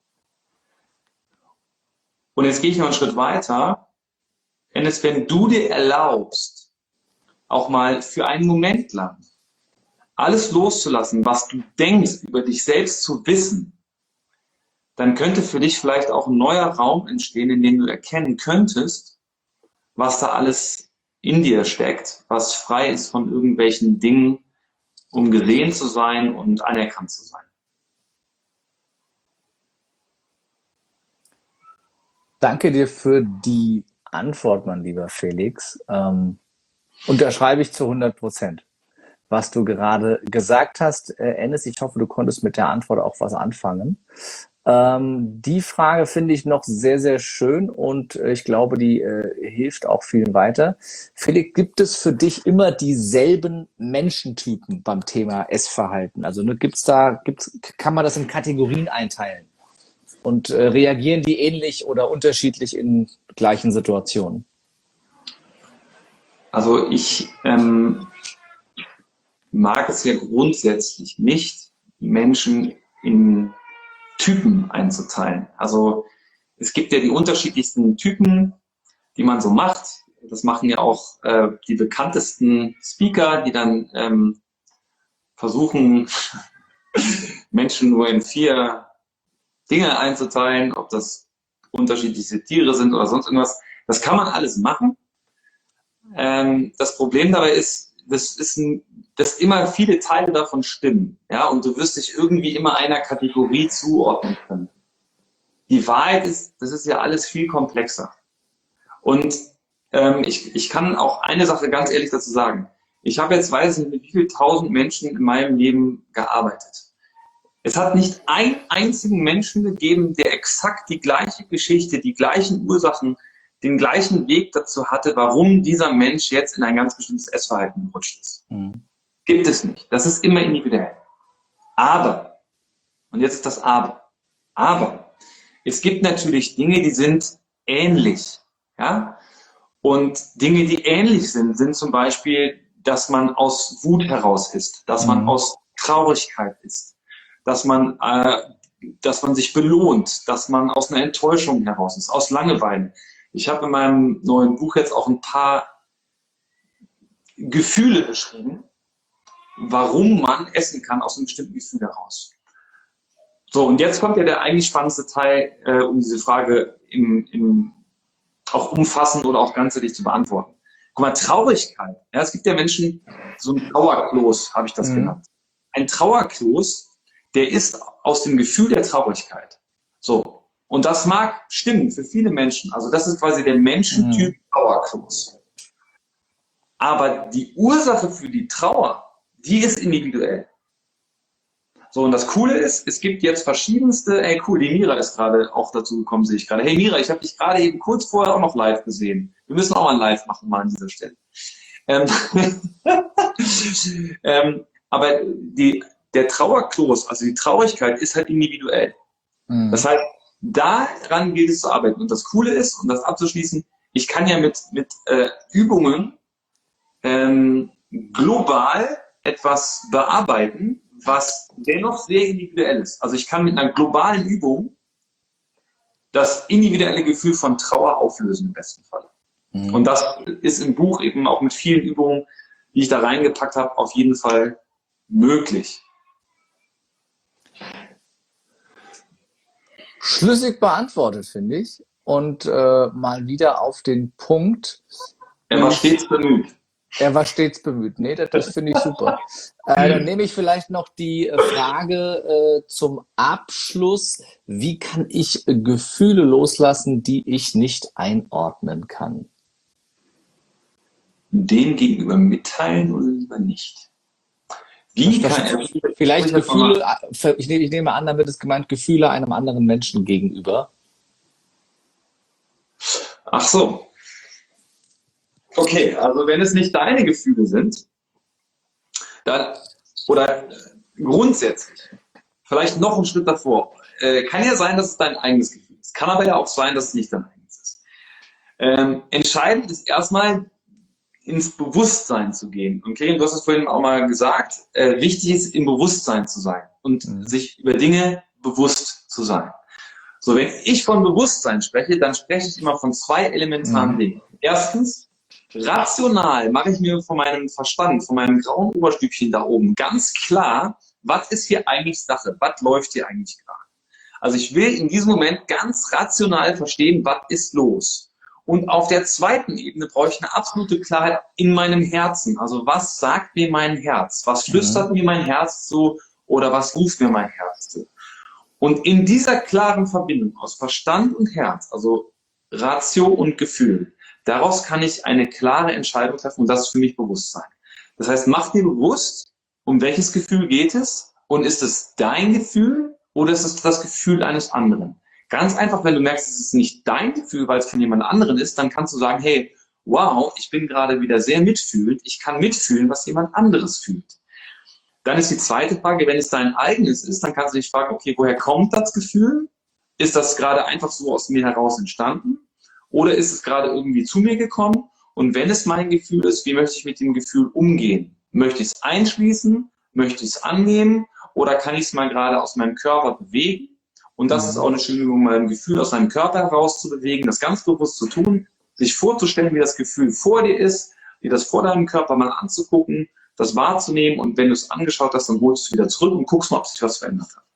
Und jetzt gehe ich noch einen Schritt weiter. Denn es, wenn du dir erlaubst, auch mal für einen Moment lang alles loszulassen, was du denkst, über dich selbst zu wissen, dann könnte für dich vielleicht auch ein neuer Raum entstehen, in dem du erkennen könntest, was da alles in dir steckt, was frei ist von irgendwelchen Dingen, um gesehen zu sein und anerkannt zu sein. Danke dir für die Antwort, mein lieber Felix. Ähm, unterschreibe ich zu hundert Prozent. Was du gerade gesagt hast, äh, Ennis, ich hoffe, du konntest mit der Antwort auch was anfangen. Ähm, die Frage finde ich noch sehr, sehr schön und äh, ich glaube, die äh, hilft auch vielen weiter. Felix, gibt es für dich immer dieselben Menschentypen beim Thema Essverhalten? Also ne, gibt's da, gibt's, kann man das in Kategorien einteilen? Und äh, reagieren die ähnlich oder unterschiedlich in gleichen Situationen? Also ich ähm, mag es ja grundsätzlich nicht, Menschen in Typen einzuteilen. Also es gibt ja die unterschiedlichsten Typen, die man so macht. Das machen ja auch äh, die bekanntesten Speaker, die dann ähm, versuchen, Menschen nur in vier Dinge einzuteilen, ob das unterschiedliche Tiere sind oder sonst irgendwas. Das kann man alles machen. Ähm, das Problem dabei ist, das ist ein, dass immer viele Teile davon stimmen, ja, und du wirst dich irgendwie immer einer Kategorie zuordnen können. Die Wahrheit ist, das ist ja alles viel komplexer. Und ähm, ich, ich kann auch eine Sache ganz ehrlich dazu sagen. Ich habe jetzt, weiß nicht, mit wie viel tausend Menschen in meinem Leben gearbeitet. Es hat nicht einen einzigen Menschen gegeben, der exakt die gleiche Geschichte, die gleichen Ursachen, den gleichen Weg dazu hatte, warum dieser Mensch jetzt in ein ganz bestimmtes Essverhalten gerutscht ist. Mhm. Gibt es nicht. Das ist immer individuell. Aber, und jetzt ist das Aber, aber es gibt natürlich Dinge, die sind ähnlich. Ja? Und Dinge, die ähnlich sind, sind zum Beispiel, dass man aus Wut heraus isst, dass man mhm. aus Traurigkeit isst, dass man, äh, dass man sich belohnt, dass man aus einer Enttäuschung heraus ist, aus Langeweile. Ich habe in meinem neuen Buch jetzt auch ein paar Gefühle beschrieben, warum man essen kann aus einem bestimmten Gefühl heraus. So, und jetzt kommt ja der eigentlich spannendste Teil, äh, um diese Frage im, im, auch umfassend oder auch ganzheitlich zu beantworten. Guck mal, Traurigkeit. Ja, es gibt ja Menschen, so ein Trauerklos, habe ich das Mhm. genannt. Ein Trauerklos, der ist aus dem Gefühl der Traurigkeit. So. Und das mag stimmen für viele Menschen. Also das ist quasi der Menschentyp Mhm. Trauerklos. Aber die Ursache für die Trauer, die ist individuell. So, und das Coole ist, es gibt jetzt verschiedenste, ey cool, die Mira ist gerade auch dazu gekommen, sehe ich gerade. Hey Mira, ich habe dich gerade eben kurz vorher auch noch live gesehen. Wir müssen auch mal ein Live machen, mal an dieser Stelle. Ähm, ähm, aber die, der Trauerklos, also die Traurigkeit, ist halt individuell. Mhm. Das heißt, daran gilt es zu arbeiten. Und das Coole ist, um das abzuschließen, ich kann ja mit, mit äh, Übungen ähm, global etwas bearbeiten, was dennoch sehr individuell ist. Also ich kann mit einer globalen Übung das individuelle Gefühl von Trauer auflösen im besten Fall. Mhm. Und das ist im Buch eben auch mit vielen Übungen, die ich da reingepackt habe, auf jeden Fall möglich. Schlüssig beantwortet, finde ich. Und äh, mal wieder auf den Punkt. Er war stets bemüht. Er war stets bemüht. Nee, das, das finde ich super. Äh, dann nehme ich vielleicht noch die äh, Frage äh, zum Abschluss. Wie kann ich äh, Gefühle loslassen, die ich nicht einordnen kann? Dem gegenüber mitteilen oder lieber nicht? Wie Was, kann was, er vielleicht Gefühle, äh, ich nehme, ich nehme an, damit ist gemeint Gefühle einem anderen Menschen gegenüber. Ach so. Okay, also wenn es nicht deine Gefühle sind, dann, oder grundsätzlich, vielleicht noch einen Schritt davor, äh, kann ja sein, dass es dein eigenes Gefühl ist. Kann aber ja auch sein, dass es nicht dein eigenes ist. Ähm, entscheidend ist erstmal, ins Bewusstsein zu gehen. Und Karin, du hast es vorhin auch mal gesagt, äh, wichtig ist, im Bewusstsein zu sein und Mhm. sich über Dinge bewusst zu sein. So, wenn ich von Bewusstsein spreche, dann spreche ich immer von zwei elementaren Mhm. Dingen. Erstens, rational mache ich mir von meinem Verstand, von meinem grauen Oberstübchen da oben ganz klar, was ist hier eigentlich Sache, was läuft hier eigentlich gerade. Also ich will in diesem Moment ganz rational verstehen, was ist los. Und auf der zweiten Ebene brauche ich eine absolute Klarheit in meinem Herzen. Also was sagt mir mein Herz? Was flüstert Mhm. mir mein Herz zu oder was ruft mir mein Herz zu? Und in dieser klaren Verbindung aus Verstand und Herz, also Ratio und Gefühl, daraus kann ich eine klare Entscheidung treffen und das ist für mich Bewusstsein. Das heißt, mach dir bewusst, um welches Gefühl geht es und ist es dein Gefühl oder ist es das Gefühl eines anderen? Ganz einfach, wenn du merkst, es ist nicht dein Gefühl, weil es von jemand anderen ist, dann kannst du sagen, hey, wow, ich bin gerade wieder sehr mitfühlend, ich kann mitfühlen, was jemand anderes fühlt. Dann ist die zweite Frage, wenn es dein eigenes ist, dann kannst du dich fragen, okay, woher kommt das Gefühl? Ist das gerade einfach so aus mir heraus entstanden? Oder ist es gerade irgendwie zu mir gekommen? Und wenn es mein Gefühl ist, wie möchte ich mit dem Gefühl umgehen? Möchte ich es einschließen? Möchte ich es annehmen? Oder kann ich es mal gerade aus meinem Körper bewegen? Und das ist auch eine schöne Übung, mal ein Gefühl aus meinem Körper heraus zu bewegen, das ganz bewusst zu tun, sich vorzustellen, wie das Gefühl vor dir ist, dir das vor deinem Körper mal anzugucken, das wahrzunehmen und wenn du es angeschaut hast, dann holst du es wieder zurück und guckst mal, ob sich was verändert hat.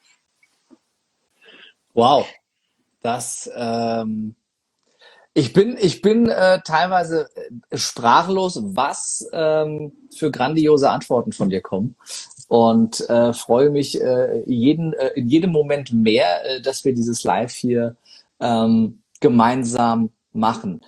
Wow, das ähm, ich bin ich bin äh, teilweise äh, sprachlos, was ähm, für grandiose Antworten von dir kommen und äh, freue mich äh, jeden äh, in jedem Moment mehr, äh, dass wir dieses Live hier ähm, gemeinsam machen.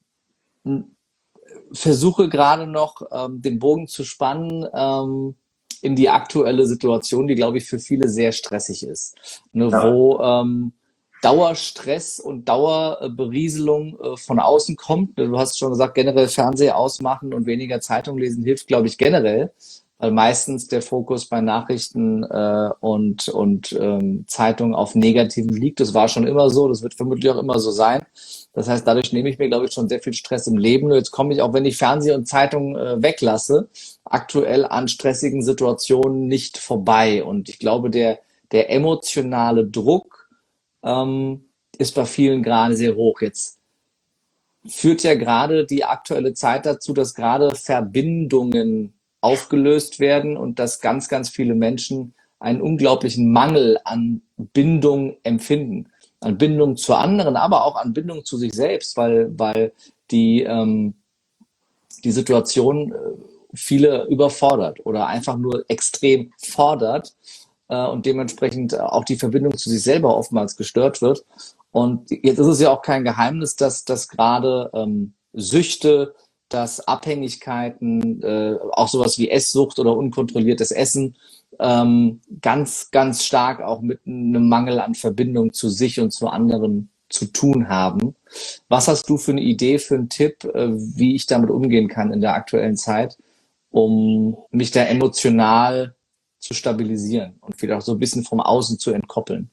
Versuche gerade noch ähm, den Bogen zu spannen ähm, in die aktuelle Situation, die, glaube ich, für viele sehr stressig ist. Ne, Ja. wo ähm, Dauerstress und Dauerberieselung äh, von außen kommt. Du hast schon gesagt, generell Fernseher ausmachen und weniger Zeitung lesen hilft, glaube ich, generell, weil meistens der Fokus bei Nachrichten äh, und, und ähm, Zeitungen auf Negativen liegt. Das war schon immer so, das wird vermutlich auch immer so sein. Das heißt, dadurch nehme ich mir, glaube ich, schon sehr viel Stress im Leben. Nur jetzt komme ich, auch wenn ich Fernseher und Zeitung äh, weglasse, aktuell an stressigen Situationen nicht vorbei. Und ich glaube, der, der emotionale Druck ähm, ist bei vielen gerade sehr hoch. Jetzt führt ja gerade die aktuelle Zeit dazu, dass gerade Verbindungen aufgelöst werden und dass ganz, ganz viele Menschen einen unglaublichen Mangel an Bindung empfinden. An Bindung zu anderen, aber auch an Bindung zu sich selbst, weil, weil die, ähm, die Situation äh, viele überfordert oder einfach nur extrem fordert äh, und dementsprechend auch die Verbindung zu sich selber oftmals gestört wird. Und jetzt ist es ja auch kein Geheimnis, dass, dass gerade ähm, Süchte, dass Abhängigkeiten, äh, auch sowas wie Esssucht oder unkontrolliertes Essen, ähm, ganz, ganz stark auch mit einem Mangel an Verbindung zu sich und zu anderen zu tun haben. Was hast du für eine Idee, für einen Tipp, äh, wie ich damit umgehen kann in der aktuellen Zeit, um mich da emotional zu stabilisieren und vielleicht auch so ein bisschen vom Außen zu entkoppeln?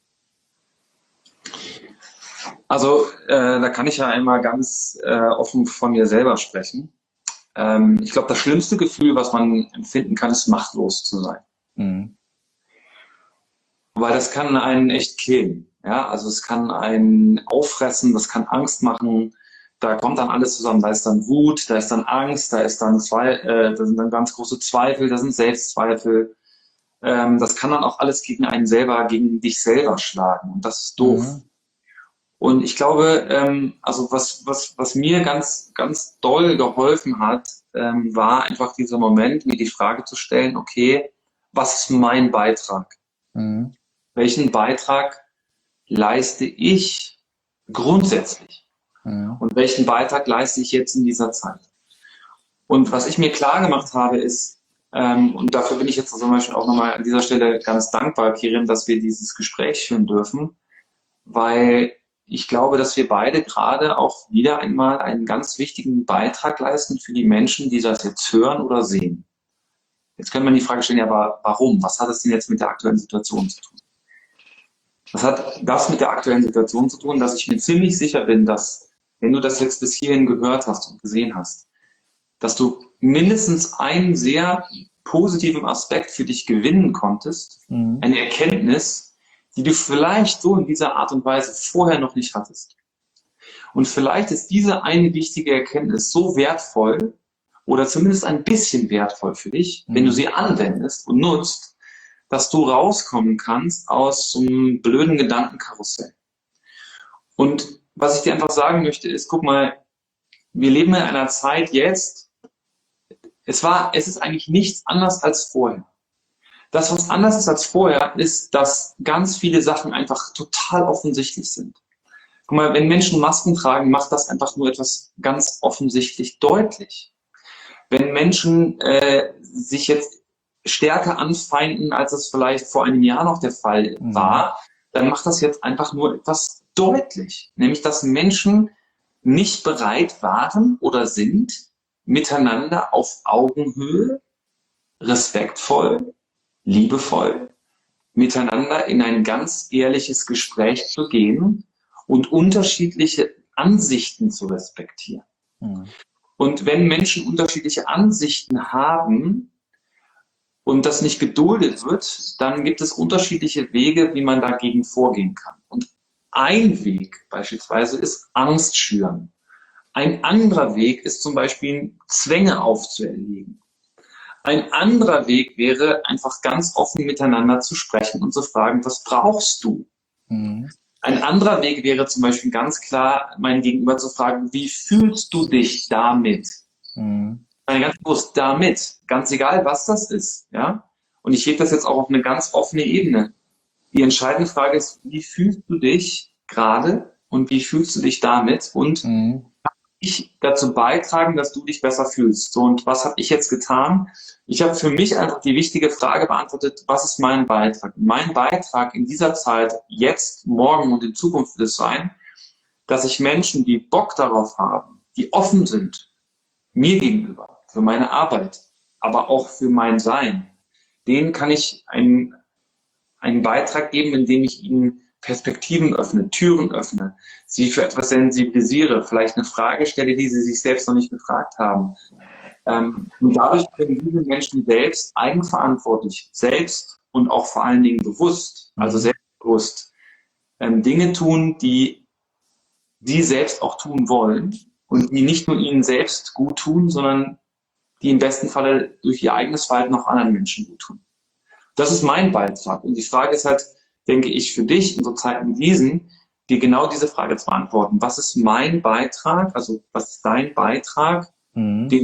Also äh, da kann ich ja einmal ganz äh, offen von mir selber sprechen. Ähm, ich glaube, das schlimmste Gefühl, was man empfinden kann, ist machtlos zu sein. Mhm. Weil das kann einen echt killen. Ja, also es kann einen auffressen, das kann Angst machen. Da kommt dann alles zusammen. Da ist dann Wut, da ist dann Angst, da ist dann zwei, äh, da sind dann ganz große Zweifel, da sind Selbstzweifel. Ähm, das kann dann auch alles gegen einen selber, gegen dich selber schlagen. Und das ist doof. Mhm. Und ich glaube, ähm, also was, was, was mir ganz, ganz doll geholfen hat, ähm, war einfach dieser Moment, mir die Frage zu stellen, okay, was ist mein Beitrag? Mhm. Welchen Beitrag leiste ich grundsätzlich? Mhm. Und welchen Beitrag leiste ich jetzt in dieser Zeit? Und was ich mir klar gemacht habe, ist, ähm, und dafür bin ich jetzt zum Beispiel auch nochmal an dieser Stelle ganz dankbar, Kirin, dass wir dieses Gespräch führen dürfen, weil ich glaube, dass wir beide gerade auch wieder einmal einen ganz wichtigen Beitrag leisten für die Menschen, die das jetzt hören oder sehen. Jetzt könnte man die Frage stellen, ja, aber warum? Was hat das denn jetzt mit der aktuellen Situation zu tun? Das hat das mit der aktuellen Situation zu tun, dass ich mir ziemlich sicher bin, dass, wenn du das jetzt bis hierhin gehört hast und gesehen hast, dass du mindestens einen sehr positiven Aspekt für dich gewinnen konntest, Mhm. eine Erkenntnis, die du vielleicht so in dieser Art und Weise vorher noch nicht hattest. Und vielleicht ist diese eine wichtige Erkenntnis so wertvoll oder zumindest ein bisschen wertvoll für dich, Mhm. wenn du sie anwendest und nutzt, dass du rauskommen kannst aus so einem blöden Gedankenkarussell. Und was ich dir einfach sagen möchte, ist, guck mal, wir leben in einer Zeit jetzt, es war, es ist eigentlich nichts anders als vorher. Das, was anders ist als vorher, ist, dass ganz viele Sachen einfach total offensichtlich sind. Guck mal, wenn Menschen Masken tragen, macht das einfach nur etwas ganz offensichtlich deutlich. Wenn Menschen äh, sich jetzt stärker anfeinden, als es vielleicht vor einem Jahr noch der Fall Mhm. war, dann macht das jetzt einfach nur etwas deutlich. Nämlich, dass Menschen nicht bereit waren oder sind, miteinander auf Augenhöhe, respektvoll, liebevoll, miteinander in ein ganz ehrliches Gespräch zu gehen und unterschiedliche Ansichten zu respektieren. Mhm. Und wenn Menschen unterschiedliche Ansichten haben und das nicht geduldet wird, dann gibt es unterschiedliche Wege, wie man dagegen vorgehen kann. Und ein Weg beispielsweise ist Angst schüren. Ein anderer Weg ist zum Beispiel Zwänge aufzuerlegen. Ein anderer Weg wäre, einfach ganz offen miteinander zu sprechen und zu fragen, was brauchst du? Mhm. Ein anderer Weg wäre zum Beispiel ganz klar, mein Gegenüber zu fragen, wie fühlst du dich damit? Mhm. Ganz bewusst damit, ganz egal, was das ist. Ja? Und ich hebe das jetzt auch auf eine ganz offene Ebene. Die entscheidende Frage ist, wie fühlst du dich gerade und wie fühlst du dich damit? Und Mhm. ich dazu beitragen, dass du dich besser fühlst. So, und was habe ich jetzt getan? Ich habe für mich einfach die wichtige Frage beantwortet, was ist mein Beitrag? Mein Beitrag in dieser Zeit, jetzt, morgen und in Zukunft wird es sein, dass ich Menschen, die Bock darauf haben, die offen sind, mir gegenüber, für meine Arbeit, aber auch für mein Sein, denen kann ich einen, einen Beitrag geben, indem ich ihnen Perspektiven öffne, Türen öffne, sie für etwas sensibilisiere, vielleicht eine Frage stelle, die sie sich selbst noch nicht gefragt haben. Ähm, und dadurch können diese Menschen selbst eigenverantwortlich, selbst und auch vor allen Dingen bewusst, also selbstbewusst, ähm, Dinge tun, die sie selbst auch tun wollen und die nicht nur ihnen selbst gut tun, sondern die im besten Falle durch ihr eigenes Verhalten auch anderen Menschen gut tun. Das ist mein Beitrag. Und die Frage ist halt, denke ich, für dich in so Zeiten wie diesen, dir genau diese Frage zu beantworten. Was ist mein Beitrag? Also was ist dein Beitrag, Mhm. den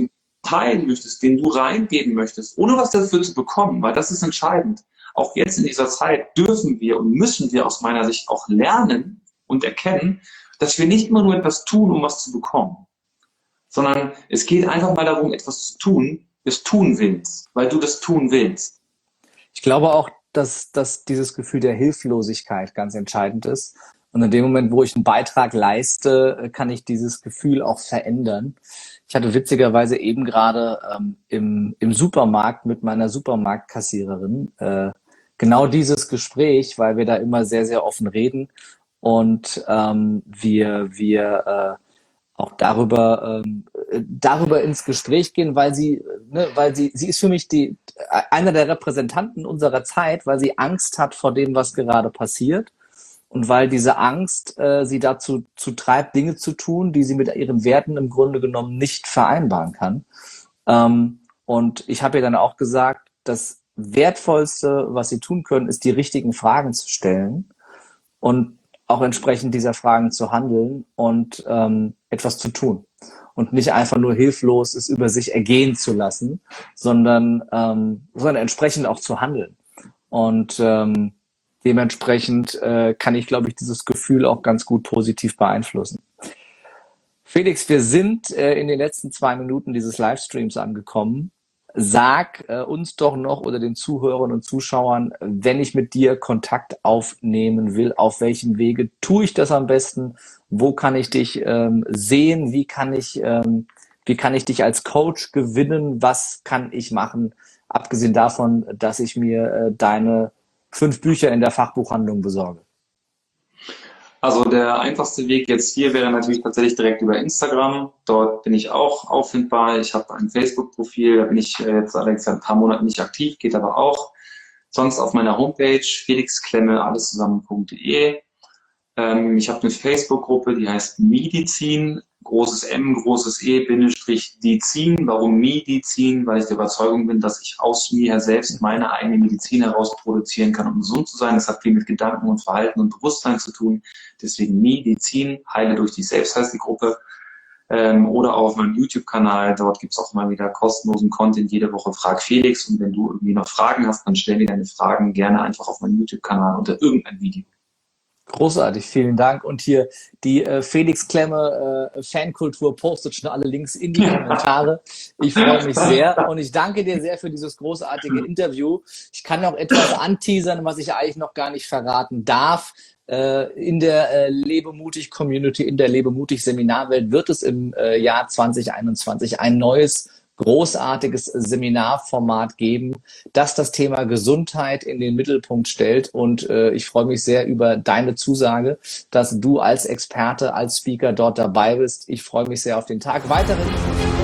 teilen möchtest, den du reingeben möchtest, ohne was dafür zu bekommen, weil das ist entscheidend. Auch jetzt in dieser Zeit dürfen wir und müssen wir aus meiner Sicht auch lernen und erkennen, dass wir nicht immer nur etwas tun, um was zu bekommen, sondern es geht einfach mal darum, etwas zu tun, des tun willst, weil du das tun willst. Ich glaube auch, dass, dass dieses Gefühl der Hilflosigkeit ganz entscheidend ist. Und in dem Moment, wo ich einen Beitrag leiste, kann ich dieses Gefühl auch verändern. Ich hatte witzigerweise eben gerade ähm, im, im Supermarkt mit meiner Supermarktkassiererin äh, genau dieses Gespräch, weil wir da immer sehr, sehr offen reden und ähm, wir, wir äh, auch darüber, ähm, darüber ins Gespräch gehen, weil sie, ne, weil sie, sie ist für mich die, einer der Repräsentanten unserer Zeit, weil sie Angst hat vor dem, was gerade passiert. Und weil diese Angst äh, sie dazu zu treibt, Dinge zu tun, die sie mit ihren Werten im Grunde genommen nicht vereinbaren kann. Ähm, und ich habe ihr dann auch gesagt, das Wertvollste, was sie tun können, ist die richtigen Fragen zu stellen und auch entsprechend dieser Fragen zu handeln und ähm, etwas zu tun. Und nicht einfach nur hilflos es über sich ergehen zu lassen, sondern, ähm, sondern entsprechend auch zu handeln. Und ähm, dementsprechend äh, kann ich, glaube ich, dieses Gefühl auch ganz gut positiv beeinflussen. Felix, wir sind äh, in den letzten zwei Minuten dieses Livestreams angekommen. Sag äh, uns doch noch oder den Zuhörern und Zuschauern, wenn ich mit dir Kontakt aufnehmen will, auf welchem Wege tue ich das am besten? Wo kann ich dich ähm, sehen? Wie kann ich, ähm, wie kann ich dich als Coach gewinnen? Was kann ich machen? Abgesehen davon, dass ich mir äh, deine fünf Bücher in der Fachbuchhandlung besorge. Also der einfachste Weg jetzt hier wäre natürlich tatsächlich direkt über Instagram. Dort bin ich auch auffindbar. Ich habe ein Facebook-Profil, da bin ich jetzt allerdings seit ein paar Monaten nicht aktiv, geht aber auch. Sonst auf meiner Homepage felixklemme alles zusammen.de. Ähm, ich habe eine Facebook-Gruppe, die heißt Medizin, großes M, großes E, Bindestrich, Dizin. Warum Medizin? Weil ich der Überzeugung bin, dass ich aus mir selbst meine eigene Medizin heraus produzieren kann, um gesund zu sein. Das hat viel mit Gedanken und Verhalten und Bewusstsein zu tun. Deswegen Medizin, Heile durch dich selbst heißt die Gruppe. Ähm, oder auch auf meinem YouTube-Kanal. Dort gibt es auch mal wieder kostenlosen Content. Jede Woche Frag Felix. Und wenn du irgendwie noch Fragen hast, dann stell dir deine Fragen gerne einfach auf meinem YouTube-Kanal unter irgendein Video. Großartig, vielen Dank. Und hier die äh, Felix Klemme äh, Fankultur postet schon alle Links in die Kommentare. Ich freue mich sehr und ich danke dir sehr für dieses großartige Interview. Ich kann noch etwas anteasern, was ich eigentlich noch gar nicht verraten darf. Äh, in der äh, Lebemutig-Community, in der Lebemutig-Seminarwelt wird es im äh, Jahr zwanzig einundzwanzig ein neues großartiges Seminarformat geben, das das Thema Gesundheit in den Mittelpunkt stellt. Und äh, ich freue mich sehr über deine Zusage, dass du als Experte, als Speaker dort dabei bist. Ich freue mich sehr auf den Tag. Weiterhin